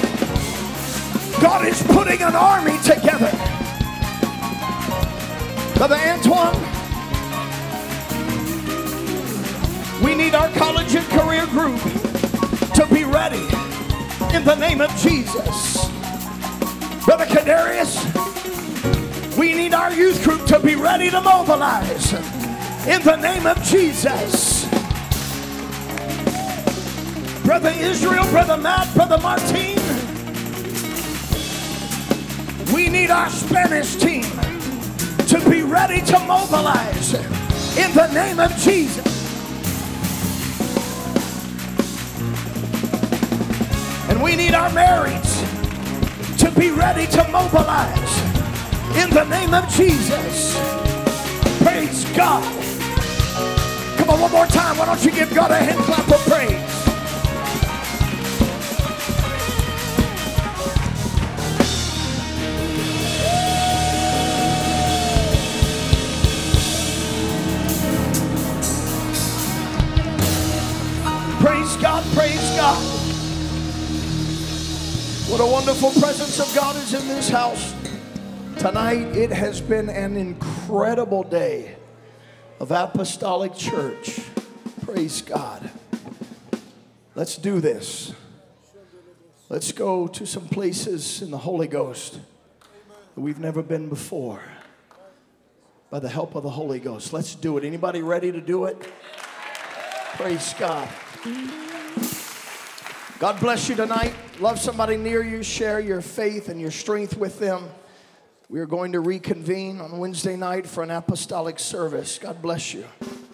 God is putting an army together. Brother Antoine, we need our college and career group to be ready in the name of Jesus. Brother Kadarius, we need our youth group to be ready to mobilize in the name of Jesus. Brother Israel, Brother Matt, Brother Martin, we need our Spanish team to be ready to mobilize in the name of Jesus. And we need our marrieds to be ready to mobilize in the name of Jesus. Praise God. Come on, one more time. Why don't you give God a hand clap of praise? Praise God, praise God. What a wonderful presence of God is in this house. Tonight, it has been an incredible day of Apostolic Church. Praise God. Let's do this. Let's go to some places in the Holy Ghost that we've never been before. By the help of the Holy Ghost. Let's do it. Anybody ready to do it? Praise God. God bless you tonight. Love somebody near you. Share your faith and your strength with them. We are going to reconvene on Wednesday night for an apostolic service. God bless you.